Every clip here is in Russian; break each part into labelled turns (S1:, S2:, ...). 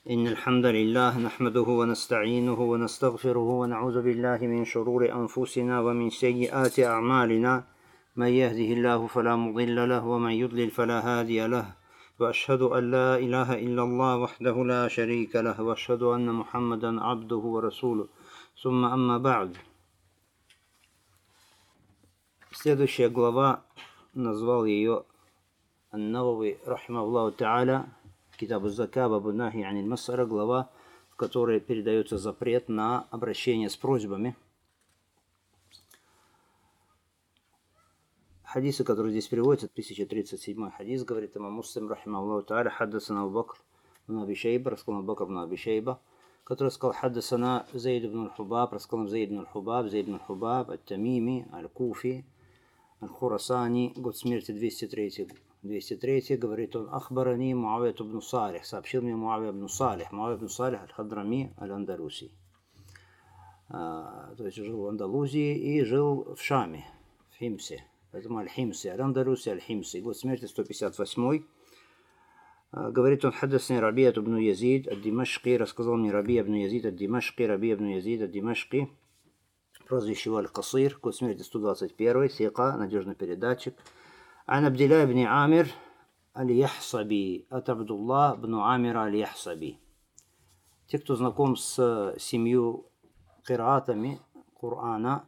S1: إن الحمد لله نحمده ونستعينه ونستغفره ونعوذ بالله من شرور أنفسنا ومن سيئات أعمالنا. من يهده الله فلا مضل له ومن يضلل فلا هادي له، وأشهد أن لا إله إلا الله وحده لا شريك له، وأشهد أن محمدا عبده ورسوله. ثم أما بعد. Следующая глава, назвал ее Ан-Навави рахимахуллаху та'аля, Китаб аз-Зака, бабу нахи аниль мас'ала, глава, в которой передается запрет на обращение с просьбами. Хадисы, которые здесь приводятся, 1037 хадис, говорит имам Муслим рахимахуллаху та'аля: хаддасана Абу Бакр бн Аби Шейба, рассказал Абу Бакр бн Аби Шейба, который сказал: хаддасана Зейд бн аль-Хубаб, рассказал Зейд бн аль-Хубаб, ат-Тамими, аль-Куфи, аль-Хурасани, год смерти 203, говорит он: ахбарани Муавия бн Салих, сообщил мне Муавия бн Салих, аль-Хадрами, аль-Андалуси. То есть жил в Андалузии и жил в Шаме, в Химсе. Поэтому аль-Химси, аль-Андалуси, аль-Химси, год смерти 158. Говорит он: хаддасни Рабия бн Язид ад-Димашки, рассказал мне Рабия бн Язид ад-Димашки, прозвище его Аль-Касир, год смерти 121, сика, надежный передатчик. Ан Абдилlah ибн Амир аль-Яхсаби, от Абдулла бн Амира аль-Яхсаби. Те, кто знаком с семью кираатами Корана,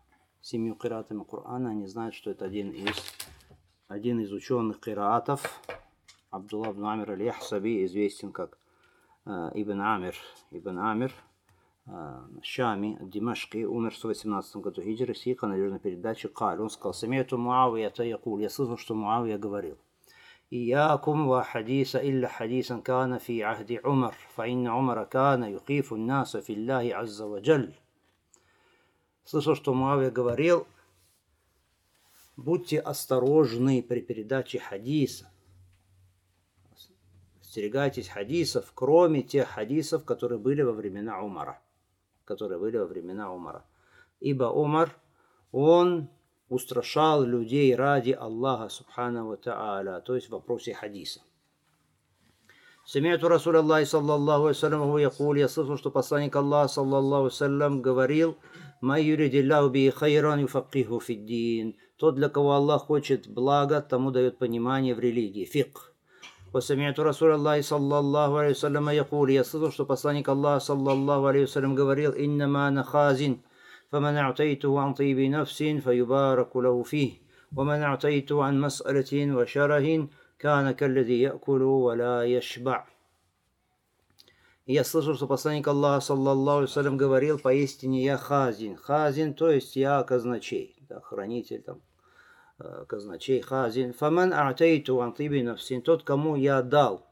S1: они знают, что это один из ученых кираатов. Абдулла ибн Амир аль-Яхсаби известен как Ибн Амир, Шами, Димашки, умер в 118 году хиджры, сика, надежный передатчик. Он сказал: сами'ту Муавията якул, я слышал, что Муавия говорил: иякум ва хадиса илля хадисан кана фи ахди Умар, фа инна Умара кана юхифу наса филлахи азза ва джаль. Слышал, что Муавия говорил: будьте осторожны при передаче хадиса, остерегайтесь хадисов, кроме тех хадисов, которые были во времена Умара. Ибо Умар, он устрашал людей ради Аллаха субханаху ва та'аля, то есть в вопросе хадиса. Сами'ту Расулаллахи саллаллаху алейхи ва саллям якул, я слышал, что посланник Аллаха саллаллаху алейхи ва саллям говорил: май юридиллаху би хайран юфақиху фиддин. Тот, для кого Аллах хочет блага, тому дает понимание в религии, фикх. Васами'ту Расулаллахи саллаллаху алейхи ва саллям якул, я слышал, что посланник Аллаха саллаллаху алейхи ва саллям говорил: иннама ана хазин, фаман а'тайтуху ан тиби нафсин фаюбараку лаху фих, ваман а'тайтуху ан мас'алатин ва шарахин кана каллади якулу ва ла яшба. Я слышал, что посланник Аллаха саллаллаху алейхи ва саллям говорил: поистине я хазин, то есть я казначей, да, хранитель там, казначей, хазин. Фаман а'тайту ан тиби нафсин, тот, кому я дал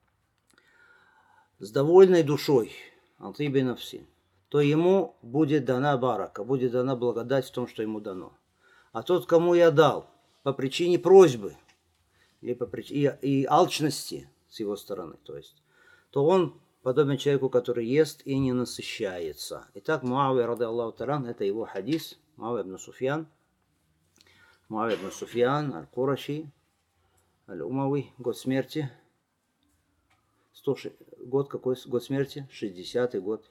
S1: с довольной душой, ан тиби нафсин, то ему будет дана барака, будет дана благодать в том, что ему дано. А тот, кому я дал по причине просьбы и алчности с его стороны, то он подобен человеку, который ест и не насыщается. Итак, Муавия ради Аллаху та'аля, это его хадис. Муавия ибн Суфьян аль-Кураши, аль-Умави, год смерти, год смерти? 60-й год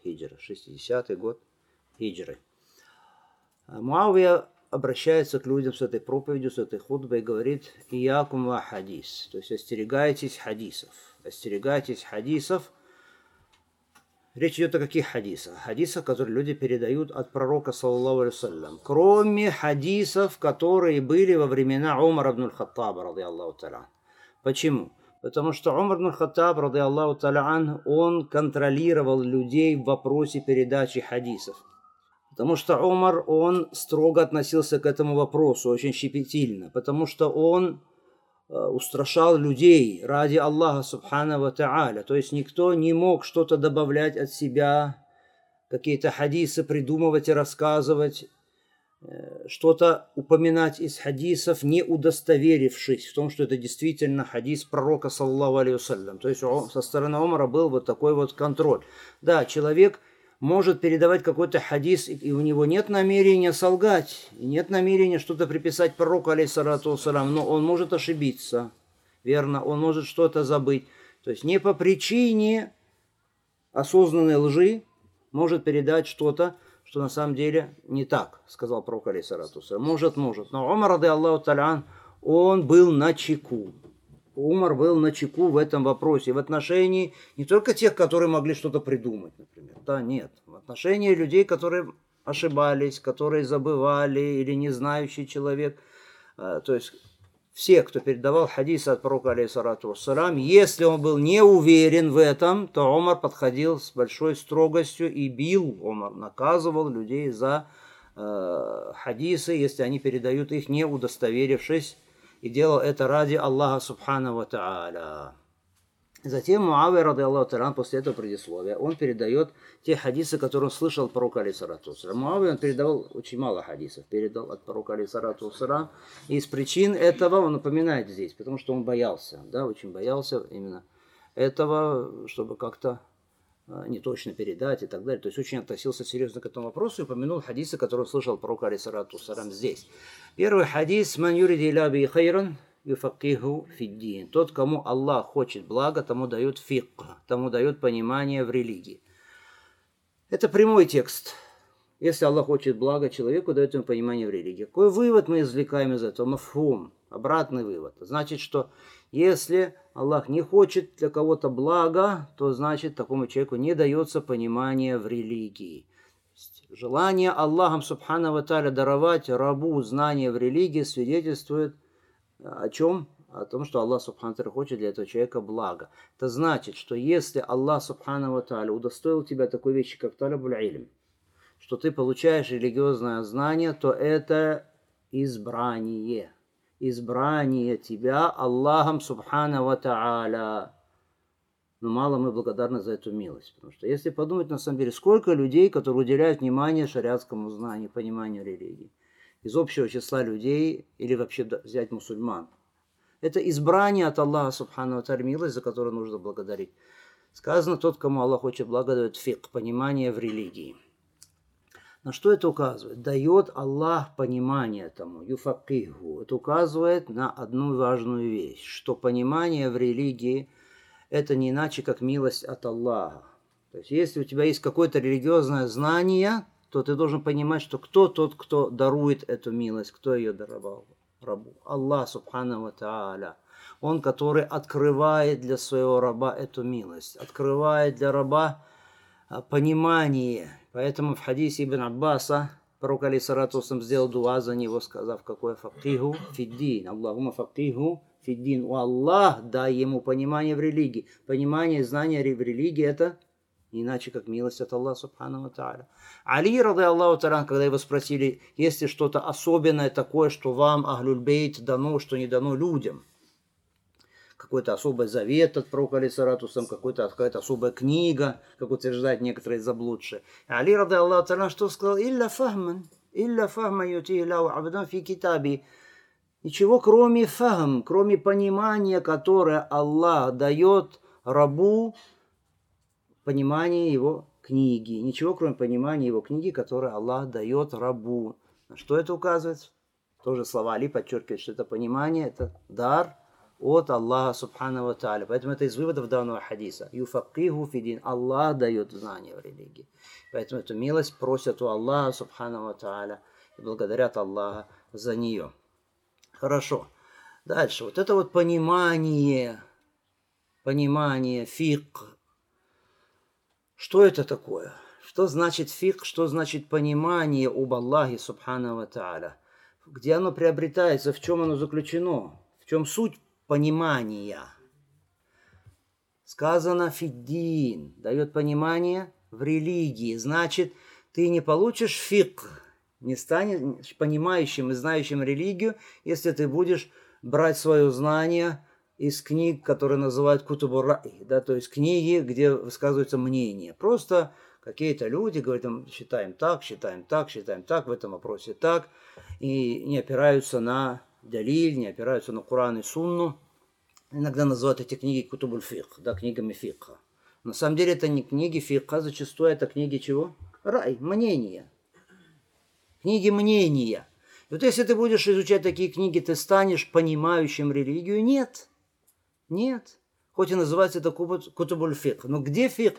S1: хиджры. Муавия обращается к людям с этой проповедью, с этой хутбой и говорит: иякум ва хадис, то есть остерегайтесь хадисов. Речь идет о каких хадисах? Хадисах, которые люди передают от пророка, саллаллаху алейхи ва саллям, кроме хадисов, которые были во времена Умара ибн аль-Хаттаба, ради Аллаху та'аля. Почему? Потому что Умар ибн аль-Хаттаб, ради Аллаху та'аля, он контролировал людей в вопросе передачи хадисов. Потому что Умар, он строго относился к этому вопросу, очень щепетильно, потому что он устрашал людей ради Аллаха субханаху ва та'аля. То есть никто не мог что-то добавлять от себя, какие-то хадисы придумывать и рассказывать, что-то упоминать из хадисов, не удостоверившись в том, что это действительно хадис пророка, саллаллаху алейхи ва саллям. То есть со стороны Умара был вот такой вот контроль. Да, человек может передавать какой-то хадис, и у него нет намерения солгать, нет намерения что-то приписать пророку, алейхиссалату вассалям, но он может ошибиться, верно, он может что-то забыть. То есть не по причине осознанной лжи может передать что-то, что на самом деле не так, сказал пророк алейхиссалату вассалям. Может. Но Умар, рады Аллаху та'аля, он был начеку. Умар был начеку в этом вопросе, в отношении не только тех, которые могли что-то придумать, например. Да, нет. В отношении людей, которые ошибались, которые забывали или не знающий человек. То есть все, кто передавал хадисы от пророка, алейхиссалату вассалям, если он был не уверен в этом, то Умар подходил с большой строгостью и бил, Умар наказывал людей за хадисы, если они передают их, не удостоверившись, и делал это ради Аллаха субхану ва тааля. Затем Муавия, рады Аллаху та'аля, после этого предисловия, он передает те хадисы, которые он слышал от пророка, алейхиссалату вассалям. Муавия, он передавал очень мало хадисов, передал от пророка, алейхиссалату вассалям. И из причин этого он напоминает здесь, потому что он боялся, да, очень боялся именно этого, чтобы как-то неточно передать и так далее. То есть очень относился серьезно к этому вопросу и упомянул хадисы, которые он слышал от пророка, алейхиссалату вассалям, здесь. Первый хадис: «Ман юриди илля би хайран юфакиху фиддин». Тот, кому Аллах хочет блага, тому дает фикх, тому дает понимание в религии. Это прямой текст. Если Аллах хочет блага человеку, дает ему понимание в религии. Какой вывод мы извлекаем из этого? Мафхум. Обратный вывод. Значит, что если Аллах не хочет для кого-то блага, то значит такому человеку не дается понимание в религии. Желание Аллахом субхану ва тааля даровать рабу знания в религии свидетельствует о чем? О том, что Аллах субхану ва тааля хочет для этого человека блага. Это значит, что если Аллах субхану ва тааля удостоил тебя такой вещи, как талабуль илм, что ты получаешь религиозное знание, то это избрание. Избрание тебя Аллахом субхану ва тааля. Но мало мы благодарны за эту милость. Потому что если подумать, на самом деле, сколько людей, которые уделяют внимание шариатскому знанию, пониманию религии, из общего числа людей, или вообще взять мусульман. Это избрание от Аллаха субхану ва тааля, милость, за которую нужно благодарить. Сказано, тот, кому Аллах хочет блага, дает фикх, понимание в религии. На что это указывает? Дает Аллах понимание тому, юфакиху. Это указывает на одну важную вещь, что понимание в религии это не иначе, как милость от Аллаха. То есть, если у тебя есть какое-то религиозное знание, то ты должен понимать, что кто тот, кто дарует эту милость, кто ее даровал рабу. Аллах субхану ва тааля. Он, который открывает для своего раба эту милость, открывает для раба понимание. Поэтому в хадисе Ибн Аббаса пророк алейхиссалату вассалям сделал дуа за него, сказав, какое факиху фиддин. Аллахума факиху фиддин. У Аллах дай ему понимание в религии. Понимание и знание в религии это не иначе, как милость от Аллаха субхану ва тааля. Али, рады Аллаху та'аля, когда его спросили, есть ли что-то особенное такое, что вам, ахлюль бейт, дано, что не дано людям. Какой-то особый завет от пророка алейхиссалату вассалям, какая-то особая книга, как утверждают некоторые заблудшие. Али, рады Аллаху та'аля, что сказал? Илля фахман ютихи лау абдан фи китаби. Ничего, кроме фахм, кроме понимания, которое Аллах дает рабу, понимание его книги. Ничего, кроме понимания его книги, которое Аллах дает рабу. На что это указывает? Тоже слова Али подчеркивают, что это понимание, это дар от Аллаха субхану ва тааля. Поэтому это из выводов данного хадиса. Юфакиху фидин. Аллах дает знания в религии. Поэтому эту милость просят у Аллаха субхану ва тааля и благодарят Аллаха за нее. Хорошо. Дальше. Вот это вот понимание, фикх. Что это такое? Что значит фикх? Что значит понимание об Аллахе субхану ва тааля? Где оно приобретается? В чем оно заключено? В чем суть понимания? Сказано фиддин. Дает понимание в религии. Значит, ты не получишь фикх, не станешь понимающим и знающим религию, если ты будешь брать свое знание из книг, которые называют кутубу ра'и, да, то есть книги, где высказываются мнения. Просто какие-то люди говорят, считаем так, в этом вопросе так, и не опираются на далиль, не опираются на Коран и Сунну. Иногда называют эти книги кутубуль фикх, да, книгами фикха. На самом деле это не книги фикха, зачастую это книги чего? Рай, мнения. Книги мнения. И вот если ты будешь изучать такие книги, ты станешь понимающим религию? Нет. Нет. Хоть и называется это кутубуль фикх. Но где фикх?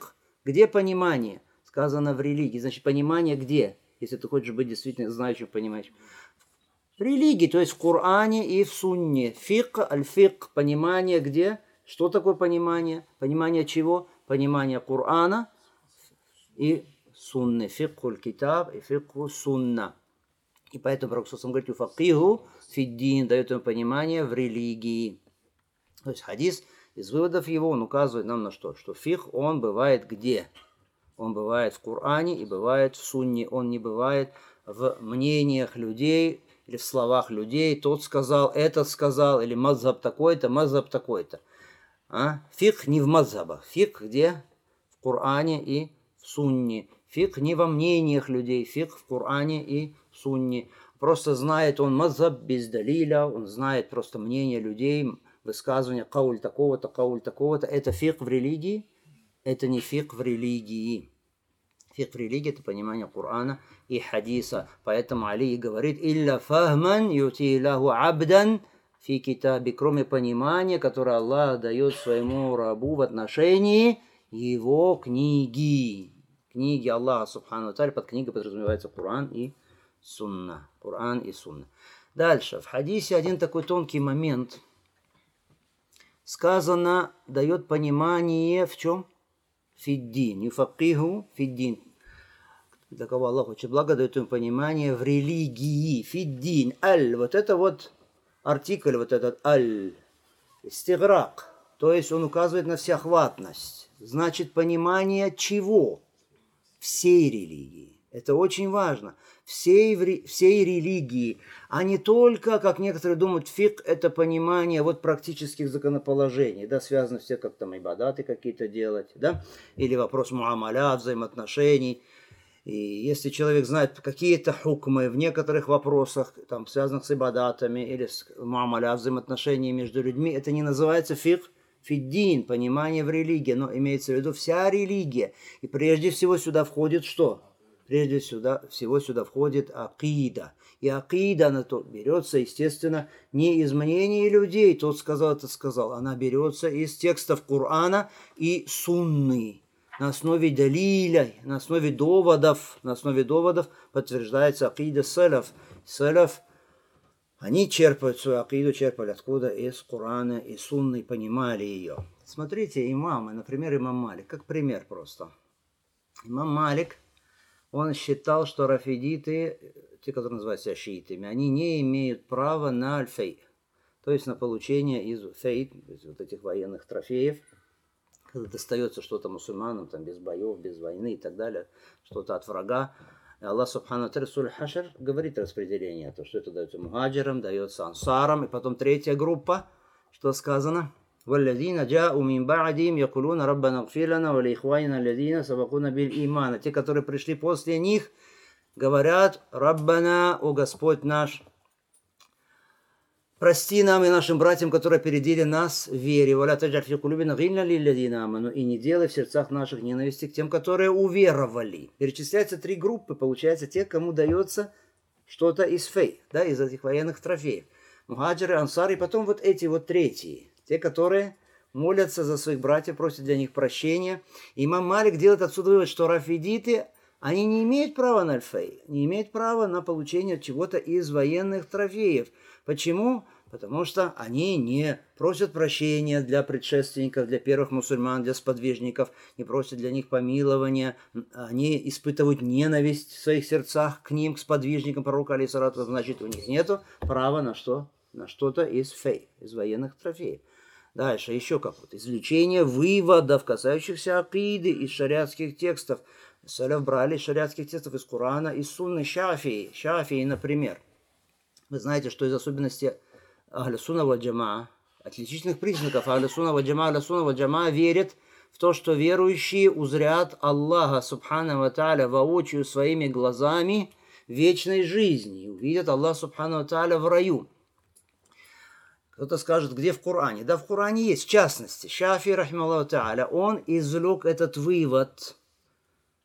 S1: Где понимание? Сказано в религии. Значит, понимание где? Если ты хочешь быть действительно знающим, понимающим. В религии, то есть в Коране и в Сунне. Фик, аль-фик, понимание где? Что такое понимание? Понимание чего? Понимание Корана и Сунны. Фикхуль китаб и фикху сунна. И поэтому Пророк говорит, уфакиху фиддин, дает ему понимание в религии. То есть хадис, из выводов его он указывает нам на что? Что фих, он бывает где? Он бывает в Коране и бывает в Сунне. Он не бывает в мнениях людей или в словах людей. Тот сказал, этот сказал, или мазхаб такой-то, мазхаб такой-то. Фик не в мазхабах. Фик где? В Коране и в Сунне. Фик не во мнениях людей. Фик в Коране и в Сунне. Просто знает он мазхаб без далиля. Он знает просто мнение людей, высказывания кауль такого-то, кауль такого-то. Это фик в религии. Это не фик в религии. Фик в религии – это понимание Корана и хадиса. Поэтому Али и говорит, «Илля фахман юти лаху абдан фи китаби», кроме понимания, которое Аллах дает своему рабу в отношении его книги. Книги Аллаха Субхану ва Тааля, под книгой подразумевается Коран и Сунна. Коран и Сунна. Дальше. В хадисе один такой тонкий момент. Сказано, дает понимание в чем? Фиддин. Юфакиху фиддин. Для кого Аллах очень благо, дает ему понимание в религии. Фиддин. Аль. Вот это вот артикль, вот этот аль. Истиграк. То есть он указывает на всеохватность. Значит, понимание чего? Всей религии. Это очень важно. Всей религии, а не только, как некоторые думают, фик – это понимание вот практических законоположений, да, связано все, как там ибадаты какие-то делать, да, или вопрос муамаля, взаимоотношений. И если человек знает какие-то хукмы в некоторых вопросах, там, связанных с ибадатами или с муамаля, взаимоотношениями между людьми, это не называется фик, фиддин, понимание в религии, но имеется в виду вся религия. И прежде всего сюда входит что? Прежде всего сюда входит акида. И акида, она то берется, естественно, не из мнений людей, тот сказал, это сказал. Она берется из текстов Корана и Сунны. На основе далиля, на основе доводов подтверждается акида салаф. Салаф, они черпают свою акиду, черпали откуда? Из Корана и Сунны, понимали ее. Смотрите, имамы, например, имам Малик, как пример просто. Имам Малик, он считал, что рафидиты, те, которые называют себя шиитами, они не имеют права на аль-фей, то есть на получение из фей, вот этих военных трофеев, когда достается что-то мусульманам, там, без боев, без войны и так далее, что-то от врага. И Аллах Субхану ва Тааля, Сура Хашр, говорит распределение, то, что это дается мухаджирам, дается ансарам, и потом третья группа, что сказано? والذين جاءوا من بعدهم يقولون ربنا اغفر لنا ولإخواننا الذين سبقونا بالإيمان. Те, которые пришли после них, говорят: Раббана, о Господь наш, прости нам и нашим братьям, которые опередили нас в вере. ولا تجعل في قلوبنا غلا للذين آمنوا. И не делай в сердцах наших ненависти к тем, которые уверовали. Перечисляются три группы, получается, те, кому дается что-то из фей, да, из этих военных трофеев. Мухаджиры, ансары, и потом вот эти вот третьи. Те, которые молятся за своих братьев, просят для них прощения. Имам Малик делает отсюда вывод, что рафидиты, они не имеют права на аль-фей, не имеют права на получение чего-то из военных трофеев. Почему? Потому что они не просят прощения для предшественников, для первых мусульман, для сподвижников, не просят для них помилования. Они испытывают ненависть в своих сердцах к ним, к сподвижникам пророка, алейхиссалату, значит, у них нет права на что? На что-то из фей, из военных трофеев. Дальше еще как-то извлечение выводов, касающихся акиды из шариатских текстов. Саляф брали из шариатских текстов из Корана, из Сунны Шафии. Шафии, например. Вы знаете, что из особенностей Ахля Сунна валь Джамаа, отличительных признаков Ахля Сунна валь Джамаа верят в то, что верующие узрят Аллаха Субхану ва Тааля воочию своими глазами вечной жизни. Увидят Аллаха Субхану ва Тааля в раю. Кто-то скажет, где в Коране? Да, в Коране есть. В частности, Шафи, рахималлаху тааля, он извлек этот вывод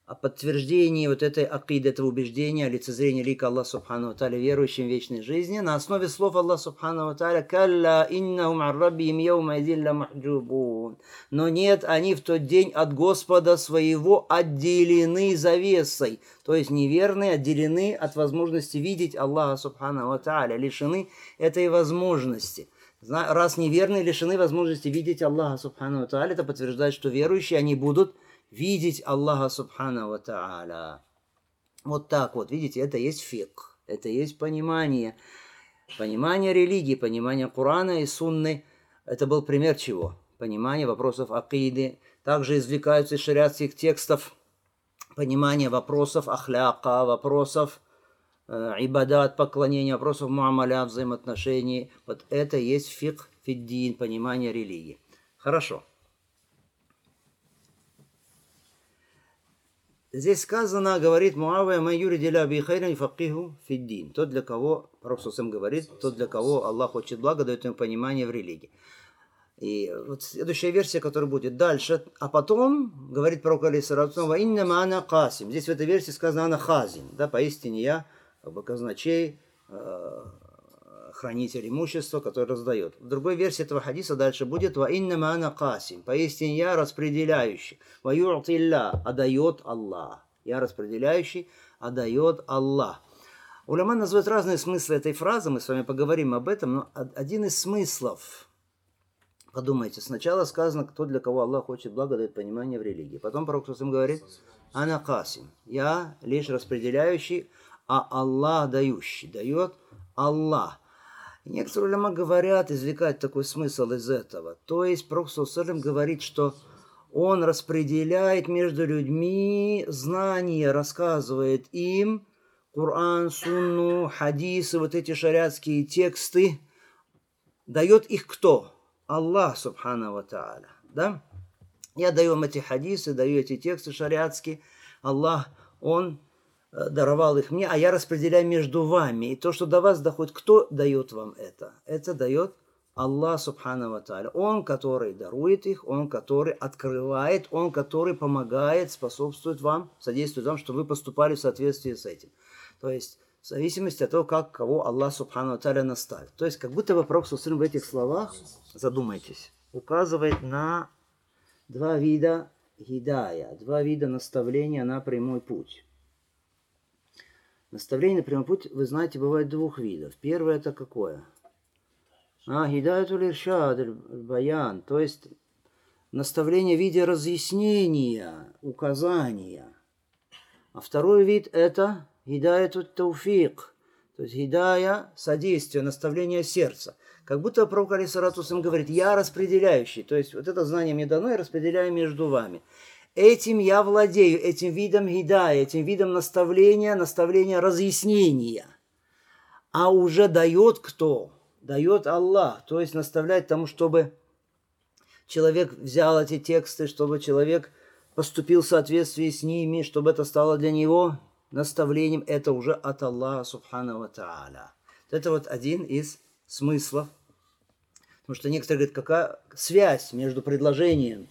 S1: о подтверждении вот этой акиды, этого убеждения, лицезрения лика Аллаха Субхану ва Тааля верующим в вечной жизни на основе слов Аллаха Субхану ва Тааля «Калла иннахум ан раббихим йаума идзин ламахджубун». Но нет, они в тот день от Господа своего отделены завесой. То есть неверные отделены от возможности видеть Аллаха Субхану ва Тааля, лишены этой возможности. Раз неверные лишены возможности видеть Аллаха Субхану ва Тааля, это подтверждает, что верующие, они будут видеть Аллаха Субхану ва Тааля. Вот так вот, видите, это есть фикх, это есть понимание. Понимание религии, понимание Корана и Сунны. Это был пример чего? Понимание вопросов акиды. Также извлекаются из шариатских текстов понимание вопросов ахляка, вопросов ибадат, поклонения, вопросов муамаля, взаимоотношений. Вот это есть фикх фиддин, понимание религии. Хорошо. Здесь сказано, говорит Муавия, «Ман юридилля би хайран факиху фиддин». Тот, для кого, Пророк сам говорит, тот, для кого Аллах хочет блага, дает ему понимание в религии. И вот следующая версия, которая будет дальше. А потом, говорит Пророк алейхиссалату ва иннама ана касим. Здесь в этой версии сказано ана хазин. Да, поистине я, как бы казначей, хранитель имущества, который раздает. В другой версии этого хадиса дальше будет «Ва иннама ана касим», поистине я распределяющий, «Ва ю'тилля», а дает Аллах. Я распределяющий, а дает Аллах. Уляма называют разные смыслы этой фразы, мы с вами поговорим об этом, но один из смыслов, подумайте, сначала сказано, кто для кого Аллах хочет блага, дает понимание в религии. Потом Пророк говорит «Ана касим», я лишь распределяющий, а Аллах дающий, дает Аллах. Некоторые уляма говорят, извлекают такой смысл из этого. То есть Пророк говорит, что он распределяет между людьми знания, рассказывает им Коран, Сунну, хадисы, вот эти шариатские тексты. Дает их кто? Аллах Субхану ва Тааля. Да? Я даю вам эти хадисы, даю эти тексты шариатские. Аллах, Он даровал их мне, а я распределяю между вами. И то, что до вас доходит, кто дает вам это? Это дает Аллах Субхану ва Тааля. Он, который дарует их, Он, который открывает, Он, который помогает, способствует вам, содействует вам, чтобы вы поступали в соответствии с этим. То есть, в зависимости от того, как кого Аллах Субхану ва Тааля наставит. То есть, как будто бы Пророк в этих словах, задумайтесь, указывает на два вида гидая, два вида наставления на прямой путь. Наставление на прямой путь, вы знаете, бывает двух видов. Первое это какое? Гидаятуль иршад, баян, то есть наставление в виде разъяснения, указания. А второй вид это гидаятуль тауфик, то есть гидая, содействие, наставление сердца. Как будто Пророк алейхиссалату говорит, я распределяющий, то есть вот это знание мне дано, я распределяю между вами. Этим я владею, этим видом гидая, этим видом наставления, разъяснения. А уже дает кто? Дает Аллах. То есть наставляет тому, чтобы человек взял эти тексты, чтобы человек поступил в соответствии с ними, чтобы это стало для него наставлением. Это уже от Аллаха Субхану ва Тааля. Это вот один из смыслов. Потому что некоторые говорят, какая связь между предложением,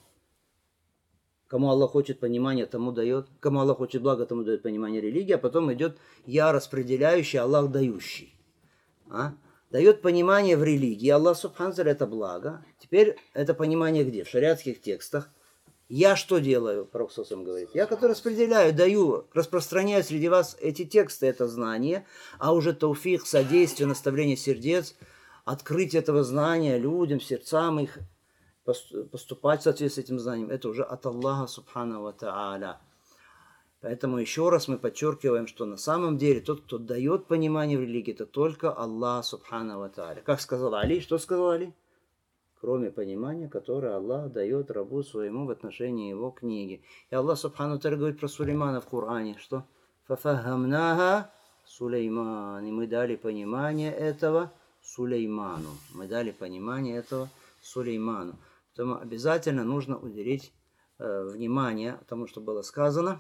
S1: кому Аллах хочет понимания, тому дает. Кому Аллах хочет блага, тому дает понимание религии. А потом идет я распределяющий, Аллах дающий. Дает понимание в религии. Аллах Субхану это благо. Теперь это понимание где? В шариатских текстах. Я что делаю? Пророк говорит. Я, который распределяю, даю, распространяю среди вас эти тексты, это знание. А уже тауфик, содействие, наставление сердец, открыть этого знания людям, сердцам их, поступать в соответствии с этим знанием, это уже от Аллаха Субхану ва Тааля. Поэтому еще раз мы подчеркиваем, что на самом деле тот, кто дает понимание в религии, это только Аллах Субхану ва Тааля. Как сказал Али, что сказал Али? Кроме понимания, которое Аллах дает рабу своему в отношении его книги. И Аллах Субхану ва Тааля говорит про Сулеймана в Коране, что «Фафахамнаха Сулейман». И мы дали понимание этого Сулейману. Мы дали понимание этого Сулейману. Поэтому обязательно нужно уделить внимание тому, что было сказано,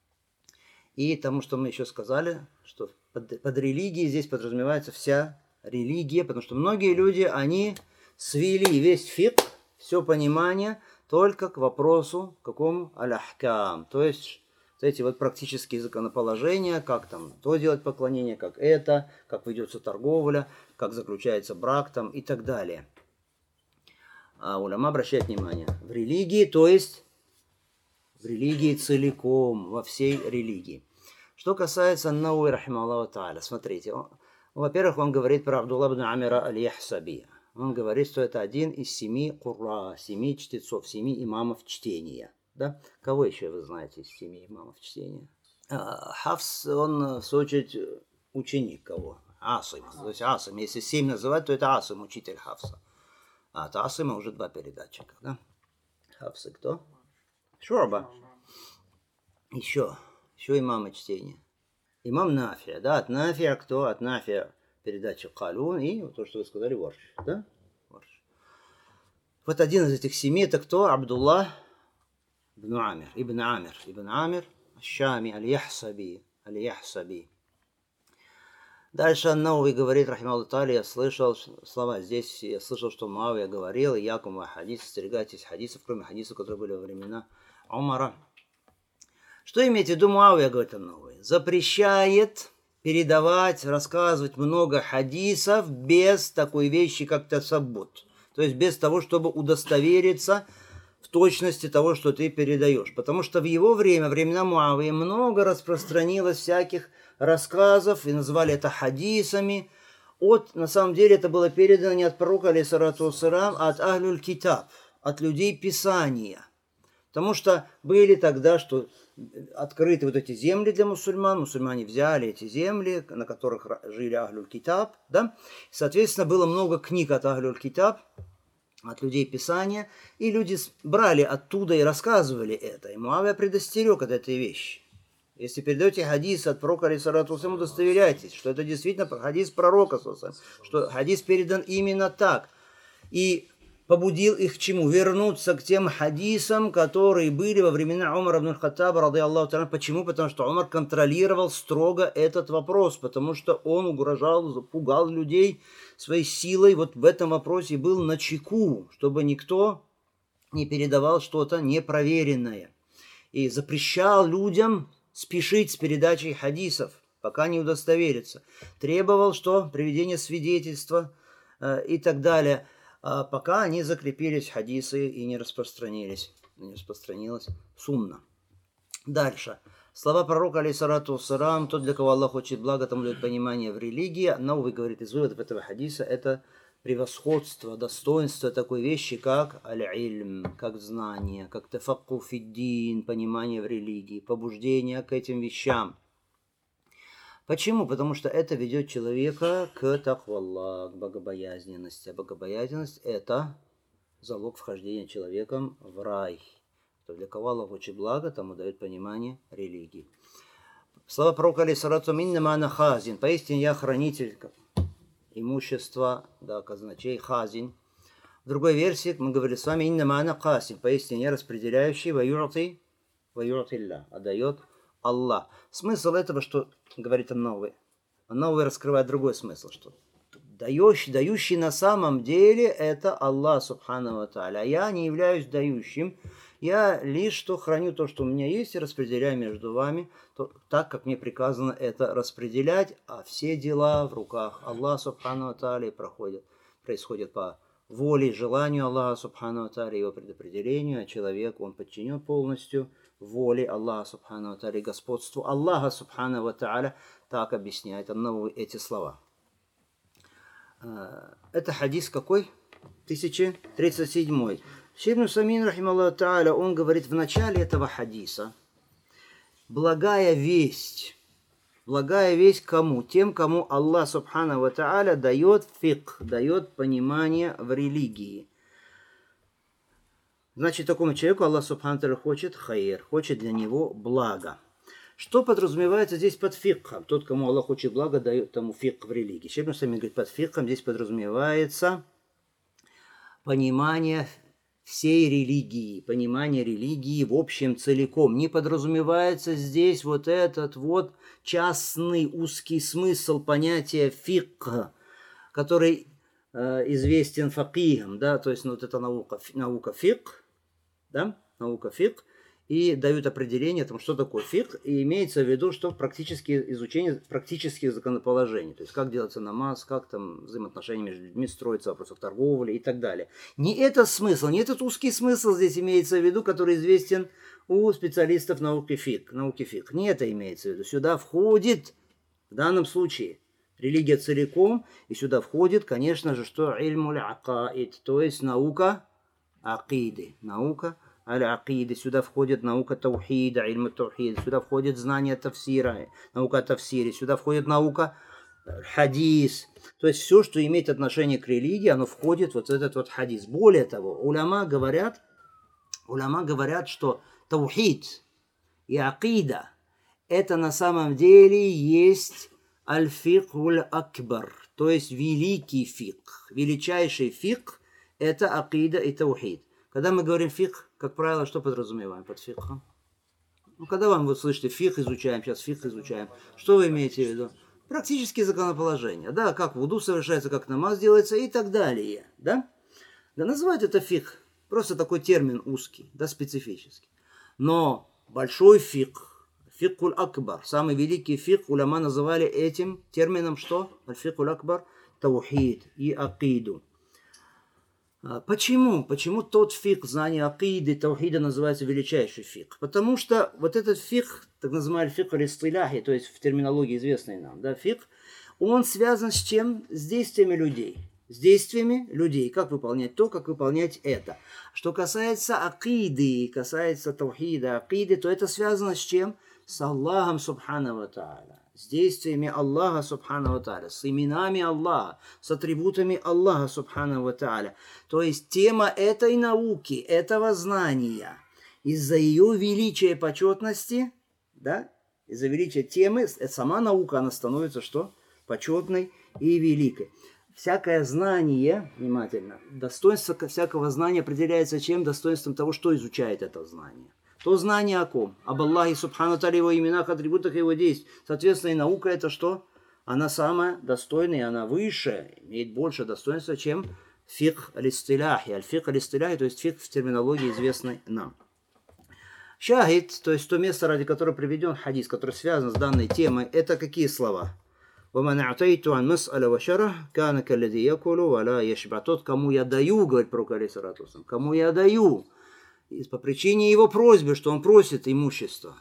S1: и тому, что мы еще сказали, что под религией здесь подразумевается вся религия, потому что многие люди, они свели весь фикх, все понимание только к вопросу, какому аль-ахкам, то есть Вот эти вот практические законоположения, как там то делать поклонение, как это, как ведется торговля, как заключается брак там и так далее. А уляма обращает внимание, в религии, то есть в религии целиком, во всей религии. Что касается Науи, рахималлаху та'аля, смотрите, во-первых, он говорит про Абдулла ибн Амира аль-Яхсаби. Он говорит, что это один из 7 курра, 7 чтецов, 7 имамов чтения. Да? Кого еще вы знаете из 7 имамов чтения? Хафс, он, в свою очередь, ученик кого? Асим. То есть Асим. Если 7 называть, то это Асим, учитель Хафса. А от Асима уже 2 передатчика. Да? Хафс кто? Шу'ба. Еще имамы чтения. Имам Нафия, да, от Нафия кто? От Нафия передача Калун и то, что вы сказали, Варш, да? Варш. Вот один из этих 7 это кто? Абдуллах ибн Амир, Аш-Шами, Аль-Яхсаби. Дальше Ан-Науви говорит, рахимахуллах та'аля, я слышал слова здесь, я слышал, что Муавия говорил, якум хадис, остерегайтесь хадисов, кроме хадисов, которые были во времена Умара. Что имеете в виду Муавия, говорит Ан-Науви? Запрещает передавать, рассказывать много хадисов без такой вещи, как тасаббут. То есть без того, чтобы удостовериться в точности того, что ты передаешь. Потому что в его времена Муавии, много распространилось всяких рассказов, и называли это хадисами. На самом деле это было передано не от пророка, алейхиссалату вассалям, а от ахлюль китаб, от людей Писания. Потому что были тогда, что открыты вот эти земли для мусульман, мусульмане взяли эти земли, на которых жили ахлюль китаб, да? Соответственно, было много книг от ахлюль китаб, от людей Писания, и люди брали оттуда и рассказывали это. И Муавия предостерег от этой вещи. Если передаете хадис от пророка, алейхиссалату вассалям, удостоверяйтесь, что это действительно хадис пророка, что хадис передан именно так. И побудил их к чему? Вернуться к тем хадисам, которые были во времена Умара ибн аль-Хаттаба, ради Аллаху та'аля. Почему? Потому что Умар контролировал строго этот вопрос, потому что он угрожал, запугал людей своей силой. Вот в этом вопросе был начеку, чтобы никто не передавал что-то непроверенное. И запрещал людям спешить с передачей хадисов, пока не удостоверится. Требовал, что приведение свидетельства и так далее, пока не закрепились хадисы и не распространилось сунна. Дальше. Слова пророка, алейхиссалату вассалям, тот, для кого Аллах хочет блага, тому дает понимание в религии. Науви говорит из выводов этого хадиса, это превосходство, достоинство такой вещи, как аль-ильм, как знание, как тафакку фиддин, понимание в религии, побуждение к этим вещам. Почему? Потому что это ведет человека к такваллах, к богобоязненности. А богобоязненность – это залог вхождения человеком в рай. Для кого Аллах хочет блага, тому дает понимание религии. Слова пророка, алейхиссалату вассалям, хазин, поистине я хранитель имущества, да, казначей, хазин. В другой версии мы говорили с вами, инна ма'ана касим, поистине я распределяющий, ваюрти илля, отдает Аллах. Смысл этого, что говорит Ан-Науви? Ан-Науви раскрывает другой смысл, что дающий на самом деле это Аллах субхану ва тааля. Я не являюсь дающим, я лишь что храню то, что у меня есть, и распределяю между вами, так, как мне приказано это распределять, а все дела в руках Аллаха субхану ва тааля происходят по воле и желанию Аллаха субхану ва тааля, его предопределению, а человек, он подчинен полностью воле Аллаха субхану ва тааля, господству Аллаха субхану ва тааля. Так объясняет Ан-Науви эти слова. Это хадис какой? 1037. Шейх ибн Усаймин, рахимахуллаху та'аля, он говорит в начале этого хадиса: благая весть кому? Тем, кому Аллах субхану ва та'аля дает фикх, дает понимание в религии. Значит, такому человеку Аллах субхану ва та'аля хочет хайр, хочет для него блага. Что подразумевается здесь под фикхом? Тот, кому Аллах хочет блага, дает тому фикх в религии. Шейх ибн Усаймин говорит, под фикхом здесь подразумевается понимание всей религии, понимание религии в общем целиком. Не подразумевается здесь вот этот вот частный узкий смысл понятия фикх, который известен факихам, да, то есть вот эта наука фикх, да, наука фикх, и дают определение, там, что такое фикх, и имеется в виду, что практические изучение практических законоположений, то есть как делается намаз, как там взаимоотношения между людьми строятся, вопросов торговли и так далее. Не этот смысл, не этот узкий смысл здесь имеется в виду, который известен у специалистов науки фикх. Не это имеется в виду. Сюда входит, в данном случае, религия целиком, и сюда входит, конечно же, что ильмуль акаид, то есть наука акиды, наука аль-акиды, сюда входит наука таухида, ильм таухид, сюда входит знание тафсира, наука о тафсире, сюда входит наука хадис, то есть все, что имеет отношение к религии, оно входит вот в этот вот хадис. Более того, уляма говорят, что таухид и акида это на самом деле есть аль-фикхуль акбар, то есть великий фикх, величайший фикх это акида и таухид. Когда мы говорим фикх, как правило, что подразумеваем под фикхом? Ну, когда вам вы слышите фикх изучаем, сейчас фикх изучаем, что вы имеете в виду? Практические законоположения, да, как вуду совершается, как намаз делается и так далее, да? Да называют это фикх, просто такой термин узкий, да, специфический. Но большой фикх, фикхуль акбар, самый великий фикх, уляма называли этим термином что? Аль-фикхуль акбар, таухид и акиду. Почему? Почему тот фикх, знание акиды, таухида называется величайший фикх? Потому что вот этот фикх, так называемый фикх аль-истиляхи, то есть в терминологии известной нам, да, фикх, он связан с чем? С действиями людей. С действиями людей. Как выполнять то, как выполнять это. Что касается акиды, касается таухида, акиды, то это связано с чем? С Аллахом субхану ва тааля. С действиями Аллаха субхану ва тааля, с именами Аллаха, с атрибутами Аллаха субхану ва тааля. То есть тема этой науки, этого знания, из-за ее величия и почетности, да, из-за величия темы, сама наука, она становится что? Почетной и великой. Всякое знание, внимательно, достоинство всякого знания определяется чем? Достоинством того, что изучает это знание. То знание о ком? Об Аллахе субхану тааля, его именах, атрибутах его действий. Соответственно, и наука это что? Она самая достойная, она выше, имеет больше достоинства, чем фикх аль-истиляхи. Аль-фикх аль-истиляхи, то есть фикх в терминологии, известной нам. Шахид, то есть то место, ради которого приведен хадис, который связан с данной темой, это какие слова? وَمَنْ أَعْتَيْتُ عَنْ مَسْأَلَ وَشَرَحْ كَانَ كَالَّذِي يَأْكُلُ وَلَا يَشْبَعْ. Тот, кому я даю, говорит пророк алейхиссалату вассалам, кому я даю, и по причине его просьбы, что он просит имущество,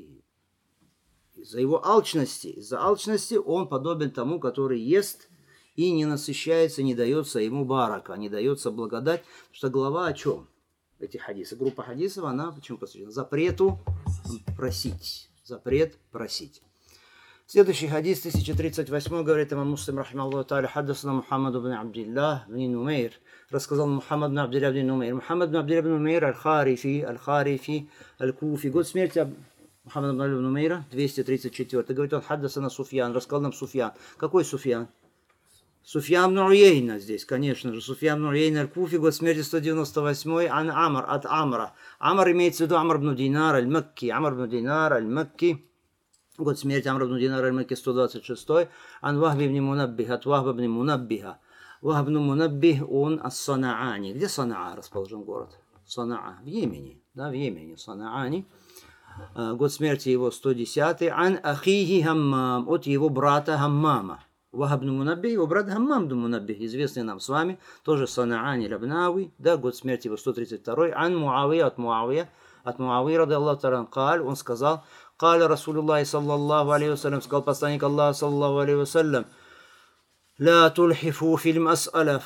S1: из-за его алчности, он подобен тому, который ест и не насыщается, не дается ему барака, не дается благодать, что глава о чем? Эти хадисы, группа хадисов, она почему посвящена? Запрету просить. Запрет просить. Следующий хадис, 1038, говорит имам Муслим, рахимахуллаху тааля, хаддасана Мухаммад ибн Абдилlah ибн Нумейр, рассказал Мухаммад ибн Абдилlah ибн Нумейр. Мухаммад ибн Абдилlah ибн Нумейр, аль-Харифи, аль-Куфи. Год смерти Мухаммада ибн Нумейра, 234. Говорит он, хаддасана Суфьян, рассказал нам Суфьян. Какой Суфьян? Суфьян ибн Уяйна здесь, конечно же. Суфьян ибн Уяйна, аль-Куфи, год смерти 198, ан Амр, от Амра. Амр имеется в виду Амр ибн Динар аль-Макки. Амр ибн Динар аль-Макки. Год смерти Амр ибн Динар аль-Макки 126. Ан Вахб ибн Мунаббих, от Вахба ибн Мунаббиха. Вахб ибн Мунаббих, он ас-Санаани. Где Санаа расположен город? Санаа. В Йемене. Да, в Йемене. Санаани. Год смерти его 110. Ан Ахихи Хаммам. От его брата Хаммама. Вахб ибн Мунаббих, его брат Хаммам ибн Мунаббих, известный нам с вами. Тоже Санаани Лабнави. Да, год смерти его 132. Ан Муавия, от Муавия. От Муавия, ради Аллаху та'аля, он сказал, قال رسول الله صلى الله عليه وسلم, сказал посланник Аллаха صلى الله عليه وسلم, لا تلحفوا في المسألة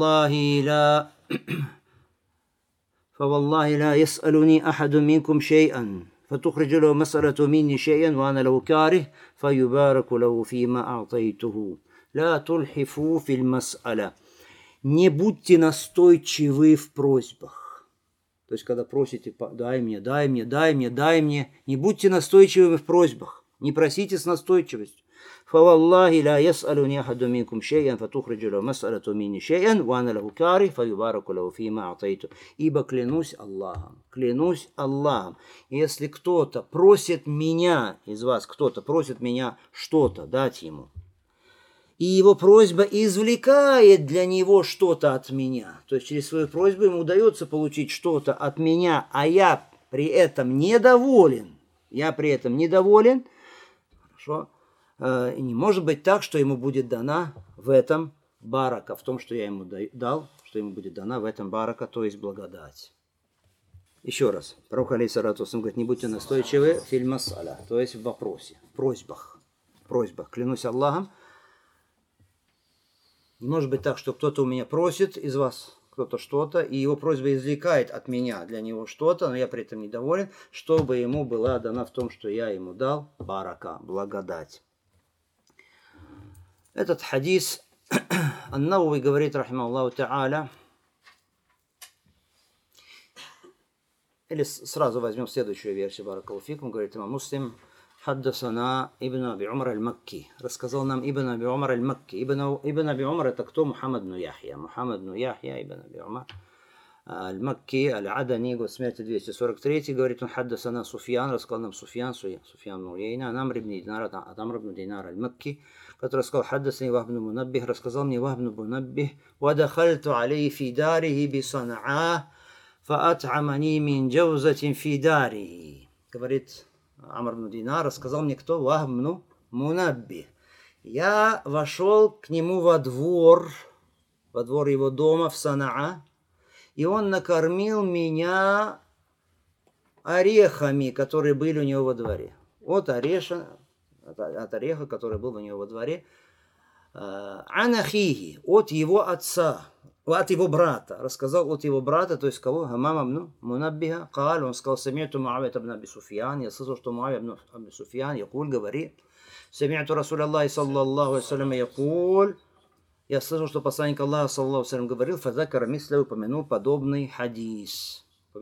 S1: فوالله لا يسألني أحد منكم شيئا فتخرج له مسألة مني شيئا وأنا له كاره فيبارك له فيما أعطيته. لا تلحفوا في المسألة. Не будьте настойчивы в просьбах. То есть, когда просите, дай мне, не будьте настойчивыми в просьбах, не просите с настойчивостью. فَوَاللَّهِ لَا يَسْأَلُنِي أَحَدٌ مِنْكُمْ شَيْئًا فَتُخْرِجُ لَهُ مَسْأَلَةٌ مِنِّي شَيْئًا وَأَنَا لَهُ كَارِهٌ فَيُبَارَكُ لَهُ فِيمَا أَعْطَيْتُ. Ибо клянусь Аллахом, если кто-то просит меня, из вас кто-то просит меня что-то дать ему, и его просьба извлекает для него что-то от меня. То есть через свою просьбу ему удается получить что-то от меня, а я при этом недоволен, хорошо, и не может быть так, что ему будет дана в этом барака, в том, что я ему дал, что ему будет дана в этом барака, то есть благодать. Еще раз, пророк алейхиссалату вассалям говорит, не будьте настойчивы филь мас'аля, то есть в вопросе, в просьбах. Клянусь Аллахом, не может быть так, что кто-то у меня просит из вас кто-то что-то, и его просьба извлекает от меня для него что-то, но я при этом недоволен, чтобы ему была дана в том, что я ему дал, барака, благодать. Этот хадис Ан-Навави говорит, рахимахуллаху та'аля, или сразу возьмем следующую версию, баракаллаху фикум, говорит имам Муслим, حدثنا ابن أبي عمر المكي. Рассказал нам Ибн Аби Умар аль-Макки. Ибн Аби Умар это кто? Мухаммад бн Яхья. Мухаммад бн Яхья, Ибн Аби Умар аль-Макки, аль-Адани, год смерти 243, говорит он, حدثنا Суфьян, рассказал нам Суфьян бн Уяйна, Амр ибн Динар аль-Макки, который рассказал, حدثني Вахб бн Мунаббих, рассказал мне Вахб бн Мунаббих, ودخلت عليه في داره بصنعاء فأطعمني من جوزة في داره. Говорит Амр бн Динар, рассказал мне кто? Вахб бн Мунаббих. Я вошел к нему во двор его дома в Санаа, и он накормил меня орехами, которые были у него во дворе. От ореха, который был у него во дворе, анахихи, от его отца, от его брата. Рассказал от его брата, то есть кого? Хамама бн Мунаббиха. Он сказал, сами'ту Муавия бн Аби Суфьян. Я слышал, что Муавия бн Аби Суфьян якуль говорит, сами'ту Расуля Аллахи саллаллаху алейхи вассалям якуль. Я слышал, что посланник Аллаха саллаллаху алейхи вассалям говорил, фазакара мисля, упомянул подобный хадис.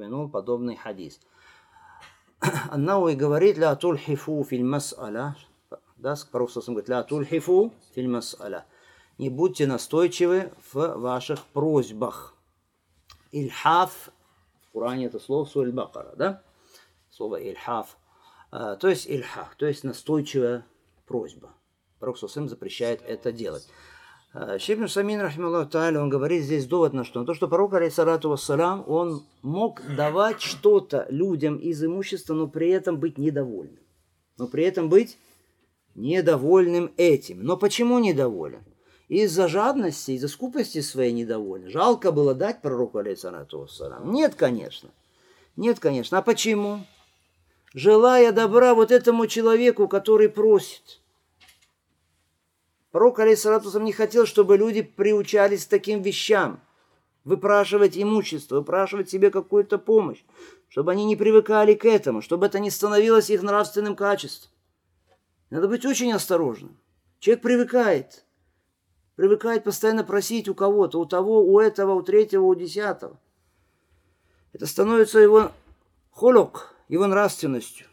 S1: Ан-Навави говорит, ля тульхифу филь мас'аля. Да, пророк говорит, ля тульхифу филь мас'аля. Не будьте настойчивы в ваших просьбах. Ильхаф, в Коране это слово, сура Аль-Бакара, да? Слово ильхаф, то есть ильхах, то есть настойчивая просьба. Пророк запрещает это делать. Шейх ибн Усаймин, рахимахуллаху та'аля, он говорит здесь довод на что? На то, что пророк, алейхиссалату вассалям, он мог давать что-то людям из имущества, но при этом быть недовольным. Этим. Но почему недоволен? Из-за жадности, из-за скупости своей недоволен. Жалко было дать пророку, алейхиссалату вассалям? Нет, конечно. А почему? Желая добра вот этому человеку, который просит. Пророк, алейхиссалату вассалям, не хотел, чтобы люди приучались к таким вещам. Выпрашивать имущество, выпрашивать себе какую-то помощь. Чтобы они не привыкали к этому, чтобы это не становилось их нравственным качеством. Надо быть очень осторожным. Человек привыкает постоянно просить у кого-то, у того, у этого, у третьего, у десятого. Это становится его холок, его нравственностью.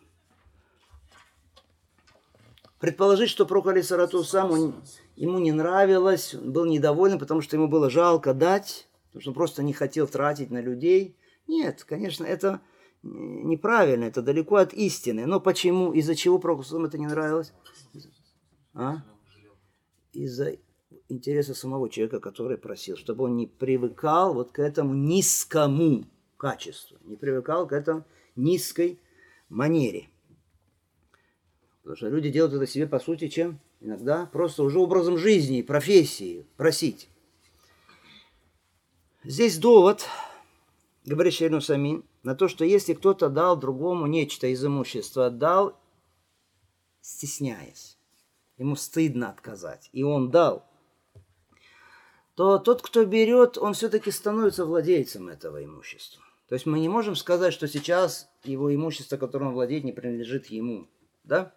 S1: Предположить, что пророк, алейхиссалату вассалям, ему не нравилось, он был недоволен, потому что ему было жалко дать, потому что он просто не хотел тратить на людей. Нет, конечно, это неправильно, это далеко от истины. Но почему, из-за чего пророку это не нравилось? Из-за интереса самого человека, который просил, чтобы он не привыкал вот к этому низкому качеству, не привыкал к этому низкой манере. Потому что люди делают это себе, по сути, чем? Иногда просто уже образом жизни, профессии, просить. Здесь довод, говорит шейх ибн Усаймин, на то, что если кто-то дал другому нечто из имущества, дал, стесняясь, ему стыдно отказать, и он дал, то тот, кто берет, он все-таки становится владельцем этого имущества. То есть мы не можем сказать, что сейчас его имущество, которым он владеет, не принадлежит ему. Да?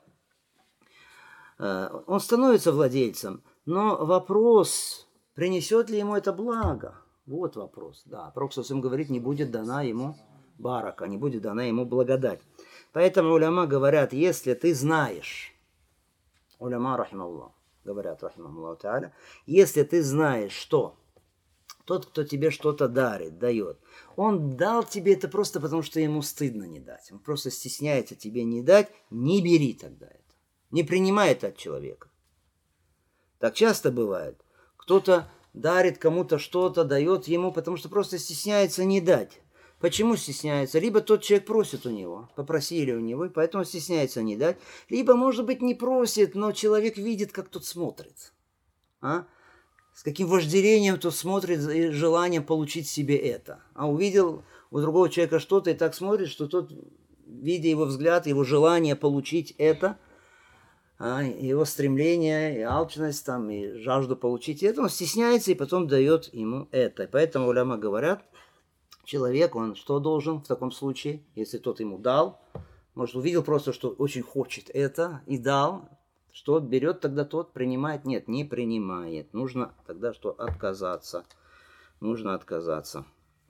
S1: Он становится владельцем, но вопрос, принесет ли ему это благо? Вот вопрос. Да, пророк говорит, не будет дана ему барака, не будет дана ему благодать. Поэтому уляма говорят, если ты знаешь, уляма, рахималлах, говорят, рахимахуллаху та'аля, если ты знаешь, что тот, кто тебе что-то дарит, дает, он дал тебе это просто потому, что ему стыдно не дать. Он просто стесняется тебе не дать, не бери тогда это. Не принимай это от человека. Так часто бывает. Кто-то дарит кому-то что-то, дает ему, потому что просто стесняется не дать. Почему стесняется? Либо тот человек просит у него, попросили у него, и поэтому стесняется не дать. Либо, может быть, не просит, но человек видит, как тот смотрит. С каким вожделением тот смотрит и желанием получить себе это. А увидел у другого человека что-то и так смотрит, что тот, видя его взгляд, его желание получить это, его стремление, и алчность, там, и жажду получить это, он стесняется и потом дает ему это. Поэтому уляма говорят, человек, он что должен в таком случае, если тот ему дал, может, увидел просто, что очень хочет это и дал, что берет тогда тот, принимает? Нет, не принимает. Нужно тогда что? Отказаться. Нужно отказаться.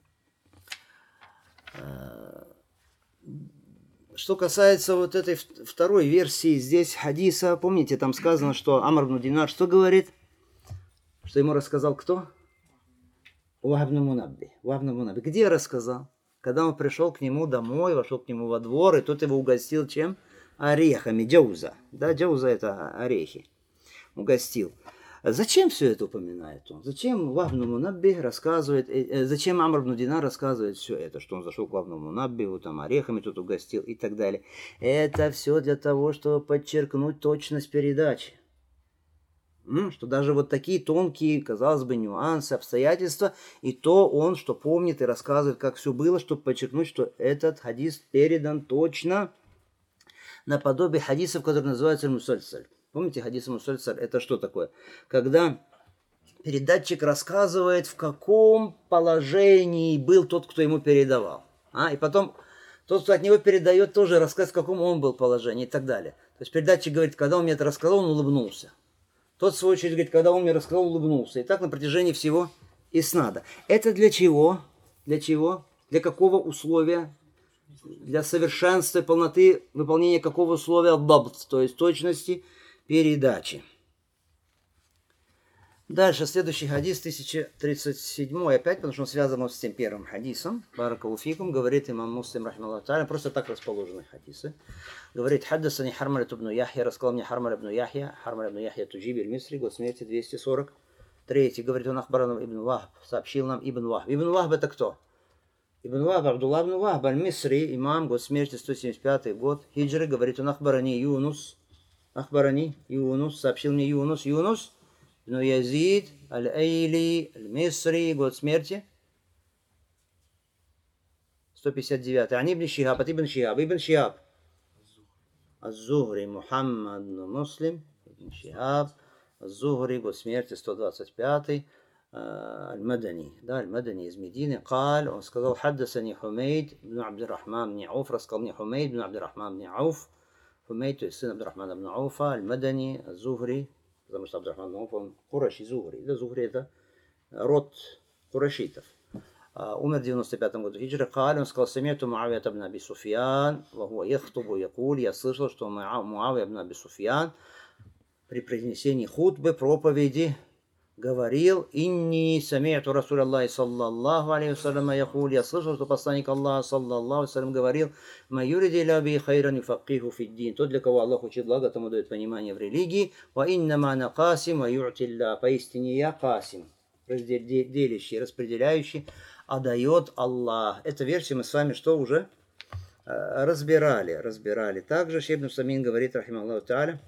S1: Что касается вот этой второй версии здесь хадиса, помните, там сказано, что Амр ибн Динар что говорит? Что ему рассказал кто? Вахб ибн Мунабби. Где рассказал? Когда он пришел к нему домой, вошел к нему во двор, и тот его угостил чем? Орехами, джауза. Да, джауза это орехи. Угостил. Зачем все это упоминает он? Зачем Вахб ибн Мунабби рассказывает, зачем Амр ибн Динар рассказывает все это, что он зашел к Вахб ибн Мунабби, его там орехами тут угостил и так далее. Это все для того, чтобы подчеркнуть точность передачи. Что даже вот такие тонкие, казалось бы, нюансы, обстоятельства, и то он, что помнит и рассказывает, как все было, чтобы подчеркнуть, что этот хадис передан точно наподобие хадисов, которые называются мусальсаль. Помните, хадис мусальсаль? Это что такое? Когда передатчик рассказывает, в каком положении был тот, кто ему передавал. И потом тот, кто от него передает, тоже рассказывает, в каком он был положении и так далее. То есть передатчик говорит, когда он мне это рассказал, он улыбнулся. Тот, в свою очередь, говорит, когда он мне рассказал, улыбнулся. И так на протяжении всего иснада. Это для чего? Для чего? Для какого условия? Для совершенства, полноты выполнения какого условия? Дабт, то есть точности передачи. Дальше, следующий хадис, 1037 опять, потому что он связан с тем первым хадисом. Баракаллаху фикум, говорит имам Муслим, рахималлаху тааля, просто так расположены хадисы. Говорит, хаддасани Хармаль ибн Яхья, рассказал мне Хармаль ибн Яхья Туджиби аль-Мисри, год смерти 243. Говорит, он ахбаран ибн Вахб, сообщил нам ибн Вахб. Ибн Вахб это кто? Ибн Вахб, Абдулла ибн Вахб аль-Мисри, имам, год смерти 175 год хиджры. Говорит, он ахбарани Юнус, сообщил мне Юнус, ибн Язид аль-Айли аль-Мисри, год смерти 159. Ани ибн Шихаб, ибн Шихаб. Аз-Зухри Мухаммад Муслим, ибн Шихаб, Аз-Зухри, год смерти 125. Аль-Мадани, да, Аль-Мадани из Медины. Каль, он сказал, хаддасани Хумейд ибн Абдуррахман ибн Ауф, рассказал мне Хумейд ибн Абдуррахман ибн Ауф. Хумейд, то есть сын Абдуррахмана ибн Ауфа, Аль-Мадани, Az-Зухри, потому что Абдуррахман ибн Ауф, он Кураши Зухри. Да, Зухри это род курашитов. Умер в 95 году хиджры. Каль, он сказал, сами'ту Муавия ибн Аби Суфьян, ва хуа яхтубу якуль, я слышал, что Муавия ибн Аби Суфьян при произнесении хутбы, проповеди, говорил, инни сами'ту Расуля Аллахи саллаллаху алейхи вассалям яхуль, я слышал, что посланник Аллаха саллаллаху алейхи вассалям говорил, ма юриди ля би хайран юфакиху фиддин, тот, для кого Аллах учит благо, тому дает понимание в религии, ва иннама ана касим, ва ю'тилля, поистине я касим, делящий, распределяющий, а дает Аллах. Эту версию мы с вами что уже разбирали. Также Шейх ибн Самин говорит, рахимахуллаху тааля,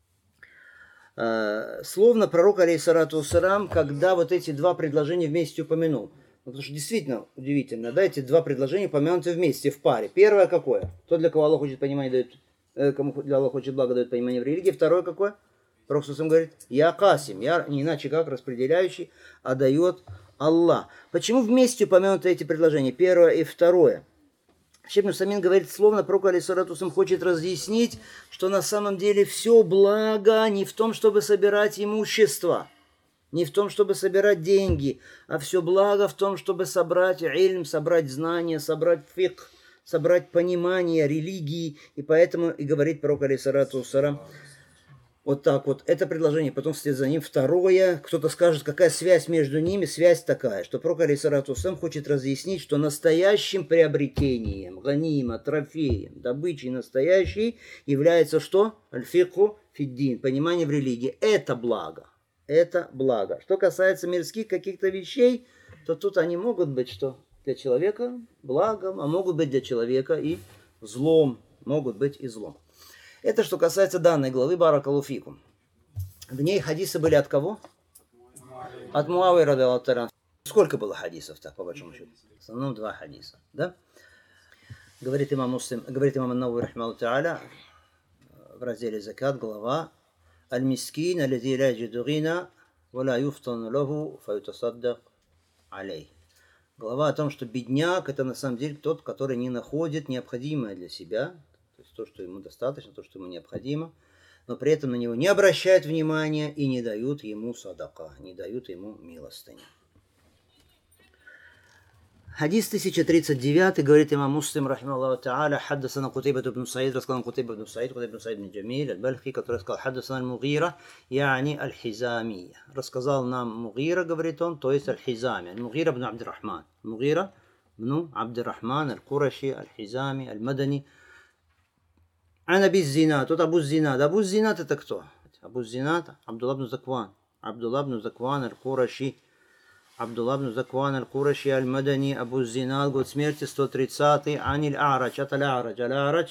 S1: словно пророк, алейхиссалату вассалям, когда вот эти два предложения вместе упомянул. Потому что действительно удивительно, да, эти два предложения упомянуты вместе, в паре. Первое какое? Тот, для кого Аллах хочет понимание, дает, кому для Аллаха хочет благо, дает понимание в религии. Второе какое? Пророк говорит, я касим, я не иначе как распределяющий, а дает Аллах. Почему вместе упомянуты эти предложения? Первое и второе. Шейх ибн Самин говорит, словно пророк алейхиссалату вассалям хочет разъяснить, что на самом деле все благо не в том, чтобы собирать имущество, не в том, чтобы собирать деньги, а все благо в том, чтобы собрать ильм, собрать знания, собрать фикх, собрать понимание религии. И поэтому и говорит пророк алейхиссалату вассалям вот так вот. Это предложение, потом вслед за ним второе. Кто-то скажет, какая связь между ними? Связь такая, что пророк алейхиссалату вассалям хочет разъяснить, что настоящим приобретением, ганима, трофеем, добычей настоящей является что? Аль-фикху фиддин, понимание в религии. Это благо. Это благо. Что касается мирских каких-то вещей, то тут они могут быть что? для человека благом, а могут быть для человека и злом. Могут быть и злом. Это что касается данной главы Баракаллаху фикум. В ней хадисы были от кого? От Муавии радиллаху та'аля. Сколько было хадисов, так, по большому счету? В основном 2 хадиса, да? Говорит имам ан-Навави рахимахуллаху та'аля в разделе закат, глава «Аль-мискин, аллади ла яджиду гина, ва ла юфтану лаху, фа ютасаддак алейх». Глава о том, что бедняк – это на самом деле тот, который не находит необходимое для себя, то есть то, что ему достаточно, то, что ему необходимо, но при этом на него не обращают внимания и не дают ему садака, не дают ему милостыню. Хадис 1039 говорит имам Муслим, рахимахуллаху та'аля, хаддасана Кутайба ибн Саид, рассказал Кутайба ибн Саид ибн Джамиль, аль-Бальхи, который сказал, хаддасана аль-Мугира, яни аль-Хизамия. Рассказал нам Мугира, говорит он, то есть аль-Хизами. Аль-Мугира ибн Абдиррахман. Мугира ибн Абдиррахман, аль-Кураши, аль-Хизами, аль-Мадани. Ан Аби Зинад, тут Абу Зинад. Абу Зинад это кто? Абу Зинад, Абдулла ибн Закван. Абдулла ибн Закван, аль-Кураши. Абдулла ибн Закван, аль-Кураши, аль-Мадани, Абу Зинад, год смерти 130-й, Аниль А'радж, от Аль-А'радж.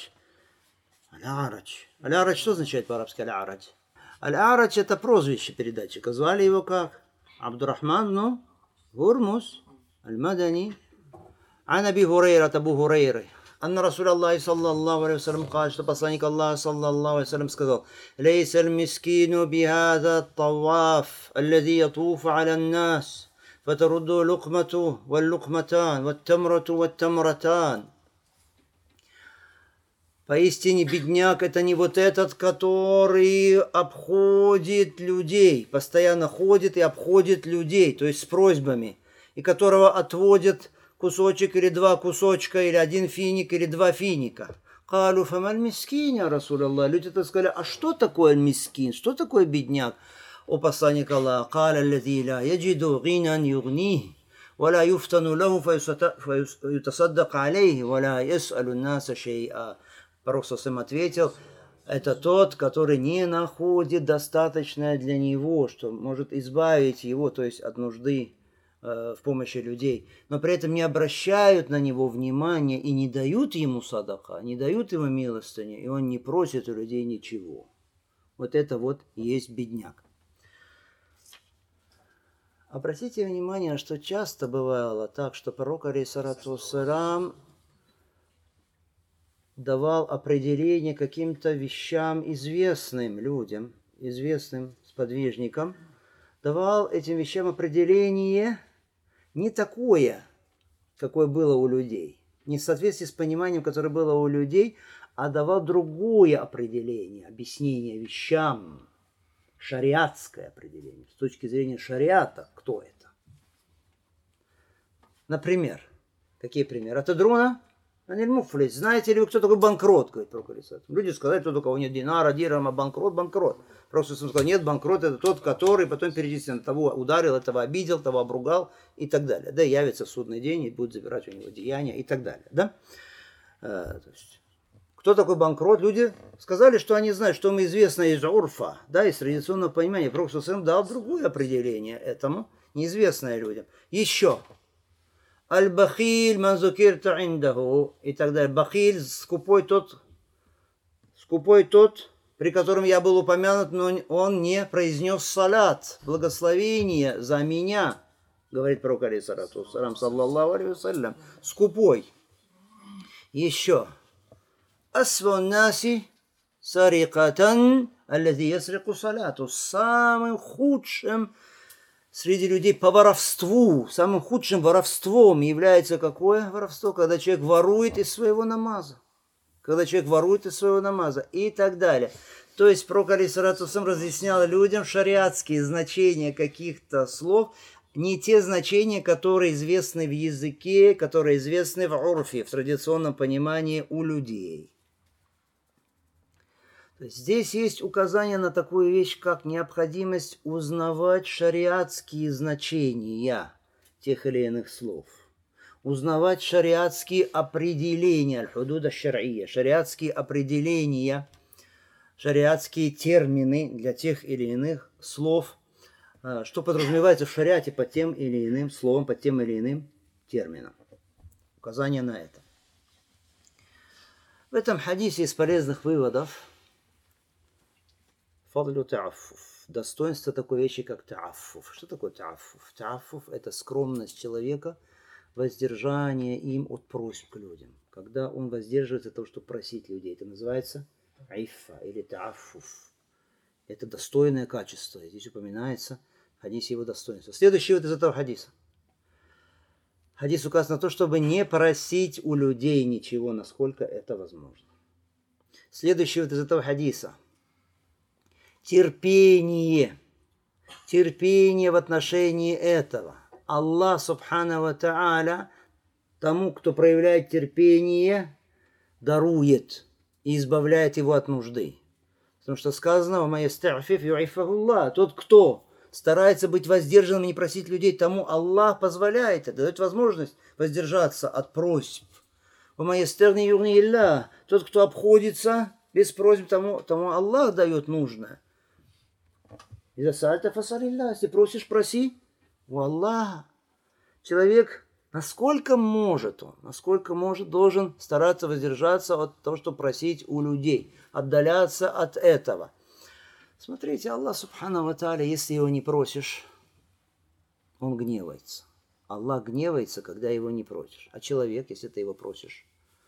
S1: Аль-А'радж, что означает по-арабски Аль-А'радж? Аль-А'радж это прозвище передатчика. Звали его как? Абдуррахман, ну, Гурмус, аль-Мадани. Ан Аби Хурейра, от Абу Хурейры. Анна Расуль Аллахи саллаллаху алейхи вассалям сказал, что посланник Аллаха саллаллаху алейхи вассалям сказал: «Лейса аль-мискину бихаза ат-таваф, аллади ятуфу аля ан-нас, фатарудду лукмату вал-лукматан, ват-тамрату ват-тамратан». Поистине бедняк это не вот этот, который обходит людей, постоянно ходит и обходит людей, то есть с просьбами, и которого отводят кусочек или 2 кусочка, или 1 финик, или 2 финика. Калу фамаль мискин, я Расуль Аллах. Люди это сказали, а что такое мискин? Что такое бедняк? О посланник Аллаха, каля аллади ла яджиду гинан югнихи, ва ла юфтану лаху фаютасаддак алейхи, ва ла яс'алу наса шей'a. Пророк сам ответил, это тот, который не находит достаточное для него, что может избавить его, то есть от нужды в помощи людей, но при этом не обращают на него внимания и не дают ему садака, не дают ему милостыню, и он не просит у людей ничего. Вот это вот и есть бедняк. Обратите внимание, что часто бывало так, что пророк алейхиссалату вассалям давал определение каким-то вещам известным людям, известным сподвижникам, давал этим вещам определение не такое, какое было у людей, не в соответствии с пониманием, которое было у людей, а давал другое определение, объяснение вещам, шариатское определение. С точки зрения шариата, кто это? Например, какие примеры? Атадруна? Аниль-Муфлис. Знаете ли вы, кто такой банкрот? Говорит пророк. Люди сказали, кто у кого нет динара, дирхама, банкрот. Просто сказал, нет, банкрот это тот, который потом перечислен, того ударил, этого обидел, того обругал и так далее. Да, явится в судный день и будет забирать у него деяния и так далее. Да? То есть, кто такой банкрот? Люди сказали, что они знают, что им известно из урфа, да, из традиционного понимания. Пророк дал другое определение этому, неизвестное людям. Еще. Аль-Бахиль манзукирта индаху и так далее. Бахиль, скупой тот, при котором я был упомянут, но он не произнес салат, благословение за меня, говорит пророк алейхиссалату вассалям, саллаллаху алейхи вассалям, скупой. Еще. Асван наси сарикатан аллади ясрику салату. Самым худшим среди людей по воровству, самым худшим воровством является какое воровство? Когда человек ворует из своего намаза. И так далее. То есть пророк алейхиссалату вассалям разъяснял людям шариатские значения каких-то слов, не те значения, которые известны в языке, которые известны в урфе, в традиционном понимании у людей. То есть здесь есть указание на такую вещь, как необходимость узнавать шариатские значения тех или иных слов. Узнавать шариатские определения, аль-худуд аш-шар'ия, шариатские определения, шариатские термины для тех или иных слов, что подразумевается в шариате под тем или иным словом, под тем или иным термином. указание на это. В этом хадисе из полезных выводов фадлю та'аффуф. Достоинство такой вещи, как та'аффуф. Что такое та'аффуф? Та'аффуф – это скромность человека, воздержание им от просьб к людям. Когда он воздерживается от того, чтобы просить людей, это называется айфа или та'аффуф. Это достойное качество. Здесь упоминается в хадисе его достоинство. Следующий вот из этого хадиса. Хадис указан на то, чтобы не просить у людей ничего, насколько это возможно. Следующий вот из этого хадиса. Терпение. Терпение в отношении этого. Аллах, субхану ва та'аля, тому, кто проявляет терпение, дарует и избавляет его от нужды. Потому что сказано, тот, кто старается быть воздержанным и не просить людей, тому Аллах позволяет это, дает возможность воздержаться от просьб. Тот, кто обходится без просьб, тому Аллах дает нужное. Если просишь, проси у Аллаха. Человек, насколько может, должен стараться воздержаться от того, чтобы просить у людей, отдаляться от этого. Смотрите, Аллах, субхану ва тааля, если его не просишь, он гневается. Аллах гневается, когда его не просишь. А человек, если ты его просишь,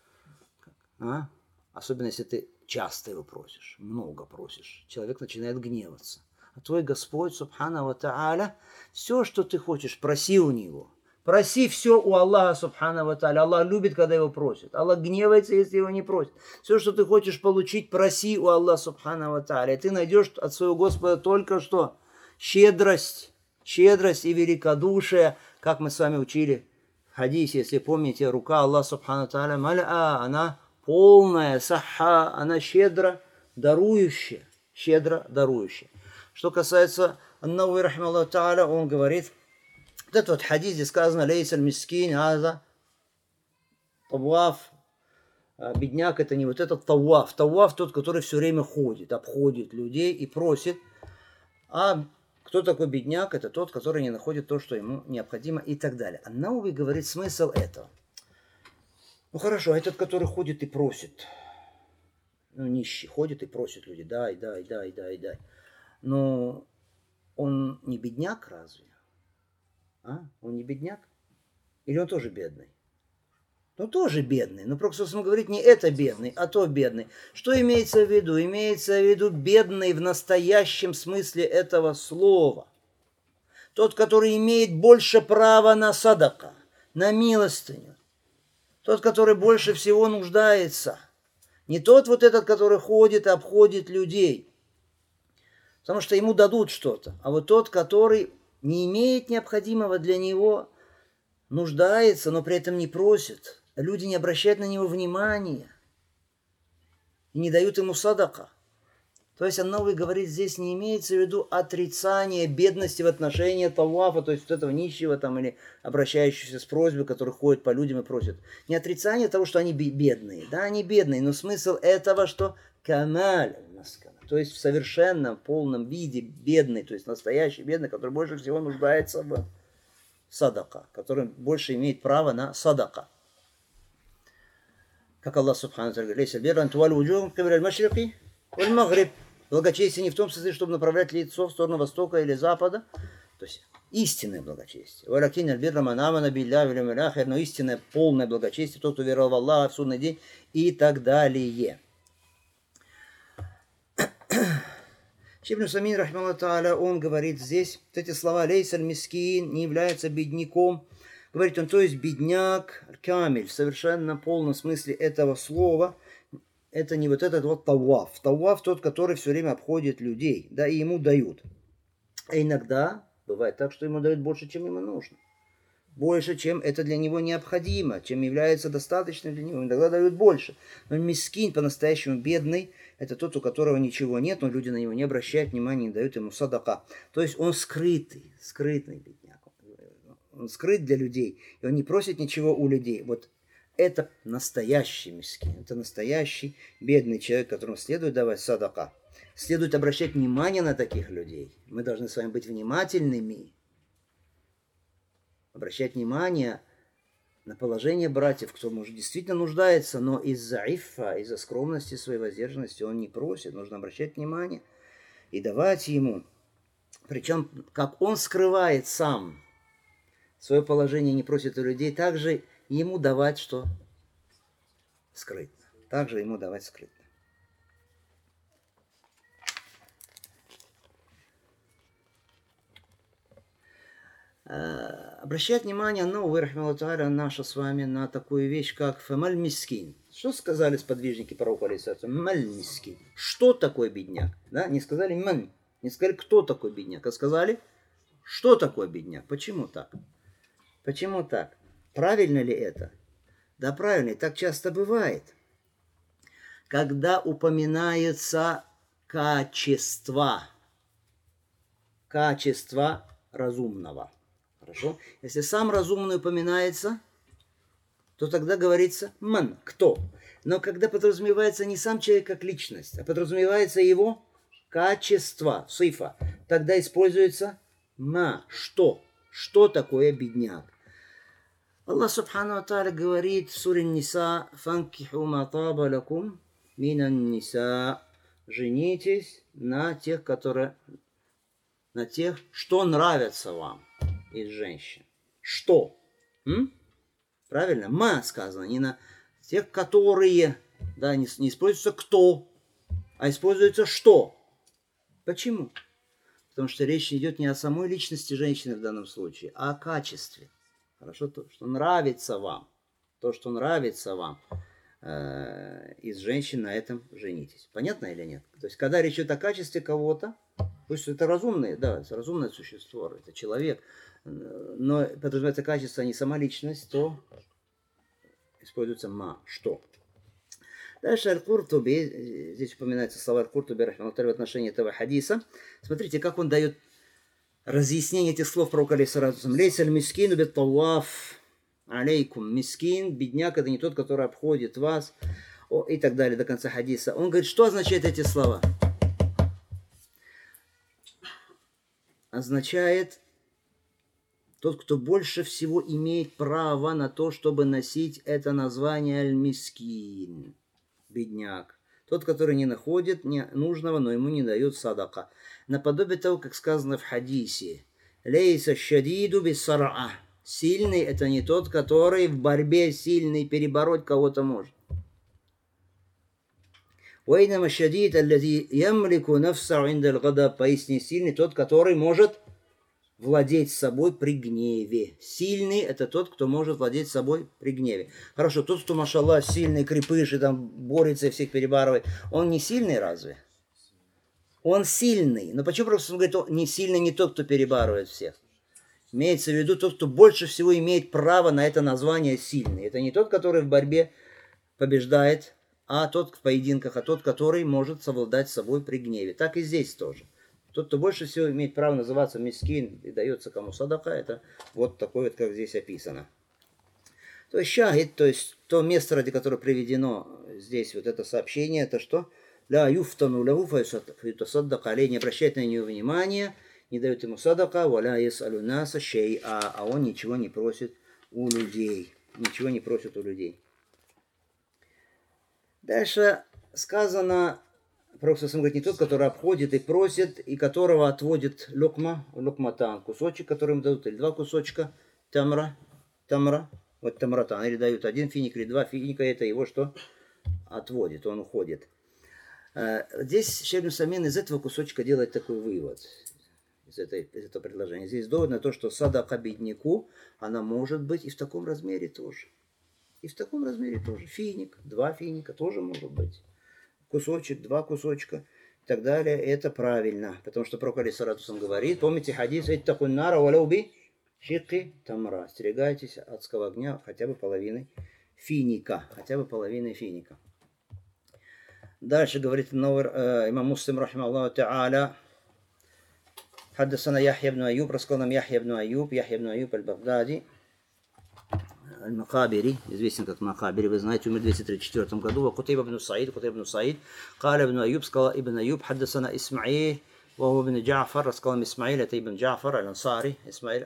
S1: особенно если ты часто его просишь, много просишь, человек начинает гневаться. А твой Господь, субхану ва тааля, все, что ты хочешь, проси у него. Проси все у Аллаха, субхану ва тааля. Аллах любит, когда его просят. Аллах гневается, если его не просят. Все, что ты хочешь получить, проси у Аллаха, субхану ва тааля. И ты найдешь от своего Господа только что щедрость и великодушие, как мы с вами учили в хадисе, если помните, рука Аллаха, субхану ва тааля, маля, она полная, сахха, она щедро дарующая. Что касается Ан-Навави, рахимахуллаху тааля, он говорит, вот этот вот хадис, где сказано, лейс аль-мискин, аза, таваф, бедняк, это не вот этот таваф. Таваф тот, который все время ходит, обходит людей и просит. А кто такой бедняк? Это тот, который не находит то, что ему необходимо и так далее. Ан-Навави говорит смысл этого. Ну хорошо, а этот, который ходит и просит, нищий, ходит и просит людей, дай. Но он не бедняк разве? Он не бедняк? Или он тоже бедный? Ну, тоже бедный. Но Пророк говорит, не это бедный, а то бедный. Что имеется в виду? Имеется в виду бедный в настоящем смысле этого слова. Тот, который имеет больше права на садака, на милостыню. Тот, который больше всего нуждается. Не тот вот этот, который ходит и обходит людей. Потому что ему дадут что-то. А вот тот, который не имеет необходимого для него, нуждается, но при этом не просит. Люди не обращают на него внимания и не дают ему садака. То есть Ан-Навави говорит, здесь не имеется в виду отрицание бедности в отношении тавафа, то есть вот этого нищего там, или обращающегося с просьбой, который ходит по людям и просит. Не отрицание того, что они бедные. Да, они бедные, но смысл этого, что камаль, то есть в совершенном, полном виде бедный, то есть настоящий бедный, который больше всего нуждается в садака, который больше имеет право на садака. Как Аллах субхану ва тааля говорит, благочестие не в том смысле, чтобы направлять лицо в сторону востока или запада, то есть истинное благочестие. Но истинное, полное благочестие, тот, кто веровал в Аллаха, в судный день и так далее. Ибн Усаймин, рахимахуллаху тааля, он говорит здесь, вот эти слова «лейс аль-мискин» не является бедняком. Говорит он, то есть бедняк, камиль, в совершенно полном смысле этого слова, это не вот этот вот таваф. Таваф тот, который все время обходит людей, да, и ему дают. А иногда бывает так, что ему дают больше, чем ему нужно. Больше, чем это для него необходимо, чем является достаточным для него. Иногда дают больше. Но мискин, по-настоящему бедный, это тот, у которого ничего нет, но люди на него не обращают внимания, не дают ему садака. То есть он скрытый бедняк. Он скрыт для людей, и он не просит ничего у людей. Вот это настоящий мискин, это настоящий бедный человек, которому следует давать садака. Следует обращать внимание на таких людей. Мы должны с вами быть внимательными. Обращать внимание на положение братьев, кто, может, действительно нуждается, но из-за иффа, из-за скромности своей воздержанности он не просит. Нужно обращать внимание и давать ему. Причем, как он скрывает сам свое положение, не просит у людей, также ему давать что? Скрытно. Также ему давать скрытно. Обращать внимание, наша с вами, на такую вещь, как фамаль мискин. Что сказали сподвижники пророка алейхиссалям? Маль мискин. Что такое бедняк? Да? Не сказали ман, не сказали, кто такой бедняк, а сказали, что такое бедняк. Почему так? Почему так? Правильно ли это? Да, правильно, и так часто бывает. Когда упоминаются качества разумного. Хорошо? Если сам разумный упоминается, то тогда говорится ман, кто. Но когда подразумевается не сам человек как личность, а подразумевается его качество, сифа, тогда используется ма, что. Что такое бедняк? Аллах Субхану ва Тааля говорит в суре Ниса: «Фанкиху ма таба лакум минан ниса». Женитесь на тех, что нравится вам из женщин. Что? Правильно? Ма сказано, не на тех, которые, да, не используется кто, а используется что. Почему? Потому что речь идет не о самой личности женщины в данном случае, а о качестве. Хорошо, то, что нравится вам. То, что нравится вам из женщин, на этом женитесь. Понятно или нет? То есть, когда речь идет о качестве кого-то, пусть это разумное, да, это разумное существо, это человек, но подразумевается качество, а не сама личность, то используется ма, что. Дальше Аль-Куртуби, здесь упоминаются слова Аль-Куртуби в отношении этого хадиса. Смотрите, как он дает разъяснение этих слов пророка алейхиссалату. Лейса аль-мискину бит-таваф алейкум. Мискин, бедняк, это не тот, который обходит вас, и так далее, до конца хадиса. Он говорит, что означают эти слова? Означает тот, кто больше всего имеет право на то, чтобы носить это название аль-мискин. Бедняк. Тот, который не находит нужного, но ему не дает садака. Наподобие того, как сказано в хадисе. Лейса шадиду бис-сараа. Сильный – это не тот, который в борьбе сильный перебороть кого-то может. Уэйнама шадид аллази ямлику нафсау индаль гадаб. Поистине сильный тот, который может владеть собой при гневе. Сильный – это тот, кто может владеть собой при гневе. Хорошо, тот, кто, машаллах, сильный, крепыш, и там борется и всех перебарывает, он не сильный разве? Он сильный. Но почему просто он говорит, не сильный не тот, кто перебарывает всех? Имеется в виду тот, кто больше всего имеет право на это название сильный. Это не тот, который в борьбе побеждает, а тот в поединках, а тот, который может совладать собой при гневе. Так и здесь тоже. Тот, кто больше всего имеет право называться мискин и дается кому садака, это вот такой вот, как здесь описано. То есть шахид, то есть то место, ради которого приведено здесь вот это сообщение, это что? Ля юфтану лаху фаютасаддак алей, не обращает на нее внимания, не дает ему садака, валя ясалю наса шей'a, а он ничего не просит у людей. Ничего не просит у людей. Дальше сказано, пророк говорит, не тот, который обходит и просит, и которого отводит лукматан, кусочек, который ему дадут, или два кусочка, тамра, вот тамратан, или дают один финик, или два финика, это его что? Отводит, он уходит. Здесь Шейх ибн Усаймин из этого кусочка делает такой вывод, из этого предложения. Здесь довод на то, что садака бедняку, она может быть и в таком размере тоже. И в таком размере тоже. Финик, два финика тоже может быть. Кусочек, два кусочка и так далее. Это правильно. Потому что пророк алейхиссалату говорит, помните хадис, «Иттакун нара валауби шикки тамра». Остерегайтесь адского огня хотя бы половиной финика. Хотя бы половиной финика. Дальше говорит имам Муслим, рахимахуллаху та'аля, حدثنا يحيى بن أيوب, рассказал нам Яхья ибн Аюб аль-Багдади, аль-Макабири, известен как Макабири, вы знаете, умер в 234 году. Кутайба ибн Саид, قال ابن أيوب, сказал ибн Аюб, حدثنا إسماعيل, وهو ابن Джафар, рассказал нам Исмаиль, это ибн Джафар, аль-Ансари, Исмаиль,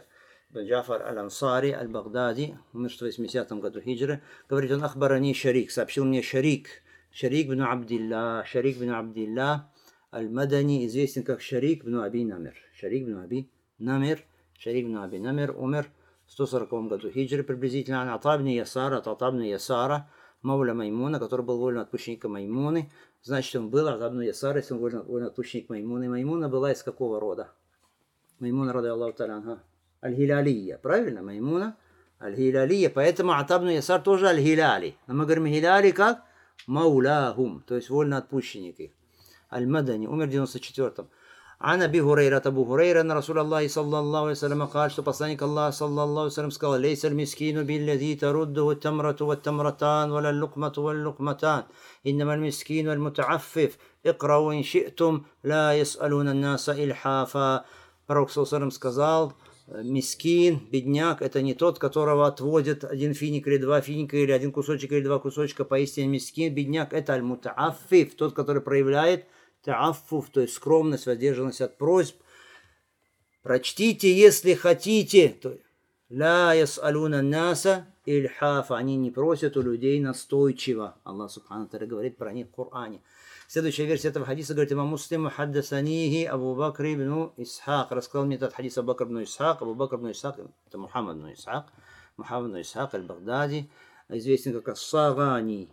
S1: бин Джафар аль-Ансари, аль-Багдади, умер в 80 году хиджры. Говорит, он ахбарани Шарик, сообщил мне Шарик бин Абдилла аль-Мадани, известен как Шарик бин Аби Намир. Шарик бин Аби Намир умер в 140 году хиджры приблизительно. Ата бин Ясара, Мауля Маймуна, который был вольноотпущенником Маймуны. Значит, он был Ата бин Ясар, если он вольноотпущенник Маймуны. Маймуна была из какого рода? Маймуна, ради Аллаху та'аля анха, аль-Хилалия, правильно? Маймуна аль-Хилалия, поэтому Ата бин Ясар тоже аль-Хилали. Но мы говорим Хиляли как? Мауляхум, то есть вольноотпущенник их. Аль-Мадани, умер в 94-м. عن أبي هريرة أبو هريرة أن رسول الله صلى الله عليه وسلم قال что посланник Аллаха صلى الله عليه وسلم сказал ليس المسكين بالذي ترده التمرة والتمرتان ولا اللقمة واللقمتان إنما المسكين والمتعفف اقرأوا إن شئتم لا يسألون الناس إلحافا. Пророк ﷺ сказал, мискин, бедняк, это не тот, которого отводят один финик или два финика, или один кусочек или два кусочка. Поистине мискин, бедняк, это аль-мутааффиф, тот, который проявляет та'аффуф, то есть скромность, воздержанность от просьб. Прочтите, если хотите. Ла яс'алуна наса ильхафа. Они не просят у людей настойчиво. Аллах субхану ва говорит про них в Коране. Следующая версия этого хадиса говорит, имам Муслим хаддасанихи Абу Бакр ибн Исхак. Рассказал мне этот хадис Абу Бакр ибн Исхак. Абу Бакр ибн Исхак, это Мухаммад ибн Исхак аль-Багдади, известен как Ас-Сагани,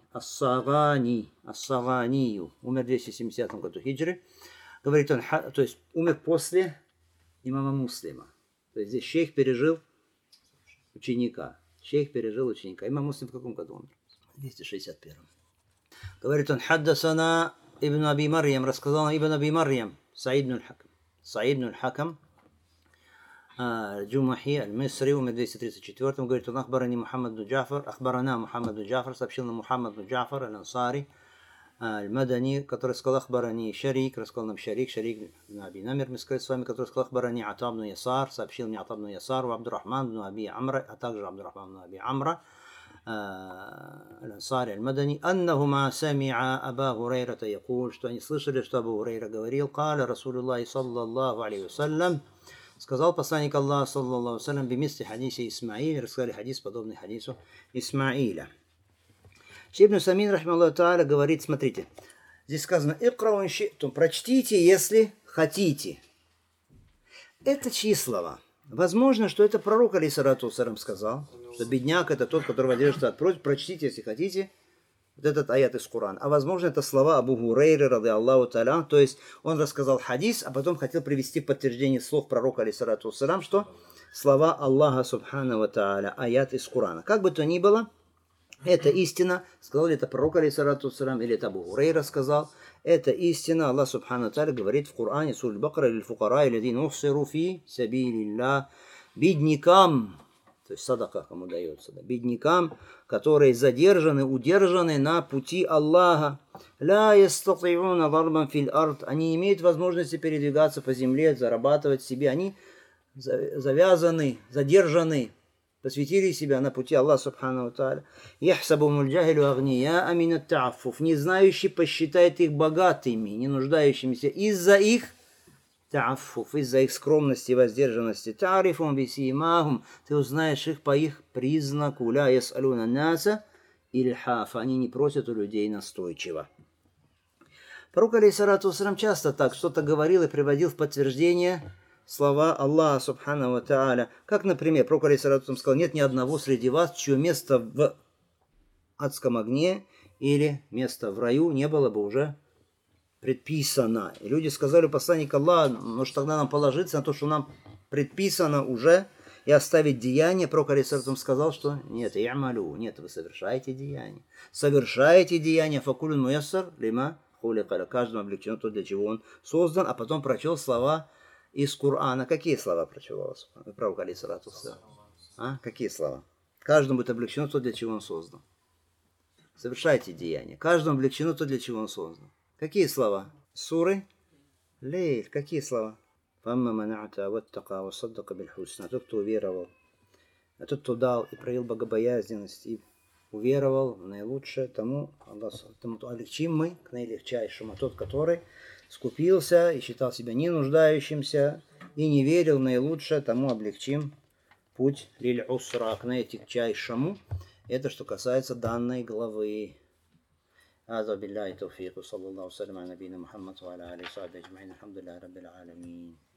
S1: умер в 270 году хиджры. Говорит он, то есть умер после имама Муслима. То есть здесь шейх пережил ученика. Имам Муслим в каком году умер? В 261. Говорит он, хаддасана ибн Аби Марьям, рассказал ибн Аби Марьям, Саид ибн аль-Хакам, Джумахи, аль-Мисри, умер в 234. Говорит он, ахбарана Мухаммад бин Джафар, сообщил нам Мухаммад бин Джафар, аль-Ансари, аль-Мадани, который сказал, ахбарани Шарик, рассказал нам Шарик бин Аби Намир, мы сказали с вами, который сказал, ахбарани Ата бин Ясар, сообщил мне Ата бин Ясар, Абдуррахман бин Аби Амра, а также Абдуррахман бин Аби Амра, الأنصاري المدني أنهما سمع أبا هريرة يقول, что они слышали, что Абу Хурайра говорил, قال رسول الله صلى الله عليه وسلم, сказал посланник Аллаха صلى الله عليه وسلم, бимисли хадисе Исмаиль, рассказали хадис, подобный хадису Исмаиля. Ибн Самин, рахмаллаху та'аля, говорит, смотрите, здесь сказано, икрау ин ши'тум, прочтите, если хотите. Это чьи слова? Возможно, что это пророк, алейхиссалату вассалям, сказал, что бедняк это тот, которого держится от просьб. Прочтите, если хотите, вот этот аят из Корана. А возможно, это слова Абу Хурайры, ради Аллаху та'аля. То есть он рассказал хадис, а потом хотел привести в подтверждение слов пророка, алейхиссалату вассалям, что слова Аллаха субхану ва та'аля, аят из Корана. Как бы то ни было, это истина. Сказал ли это пророк, алейхиссалату вассалям, или это Абу Хурайра сказал. Это истина. Аллах субхану ва та'аля говорит в Коране, сура Аль-Бакара, лиль-фукара, илладина ухсиру фи сабилилля, беднякам, то есть садака кому дается, да, беднякам, которые задержаны, удержаны на пути Аллаха. Ла ястати'уна дарбан фил ард, они имеют возможности передвигаться по земле, зарабатывать себе, они завязаны, задержаны, посвятили себя на пути Аллаха субхану ва та'аля. Яхсабумул джахилу агния амин ат-та'аффуф, не знающий посчитает их богатыми, не нуждающимися из-за их та'аффуф, из-за их скромности и воздержанности. Та'арифум бисимахум, ты узнаешь их по их признаку. Ля яс'алуна наса ильхафа, они не просят у людей настойчиво. Пророк, алейхиссалату вассалям, часто так что-то говорил и приводил в подтверждение слова Аллаха субхану ва та'аля. Как, например, пророк, алейхиссалату вассалям, сказал, нет ни одного среди вас, чье место в адском огне или место в раю не было бы уже предписано. И люди сказали, посланник Аллаха, может тогда нам положиться на то, что нам предписано уже, и оставить деяние. Пророк алейхиссалату сказал, что нет, и'малю, нет, вы совершаете деяние. Совершаете деяние, факулун муяссар лима хулика, каждому облегчено то, для чего он создан, а потом прочел слова из Корана. Какие слова прочел пророк алейхиссалату? Какие слова? Каждому будет облегчено то, для чего он создан. Совершайте деяние. Каждому облегчено то, для чего он создан. Какие слова? Суры Лейль. Какие слова? Фамма мана'та ваттака вассаддака биль-хусна. Тот, кто уверовал, а тот, кто дал и проявил богобоязненность и уверовал в наилучшее, тому облегчим мы к наилегчайшему. А тот, который скупился и считал себя не нуждающимся и не верил в наилучшее, тому облегчим путь лиль-усра, к наитягчайшему. Это что касается данной главы. هذا بالله التوفيق وصلى الله وسلم على نبينا محمد وعلى آله وصحبه أجمعين الحمد لله رب العالمين.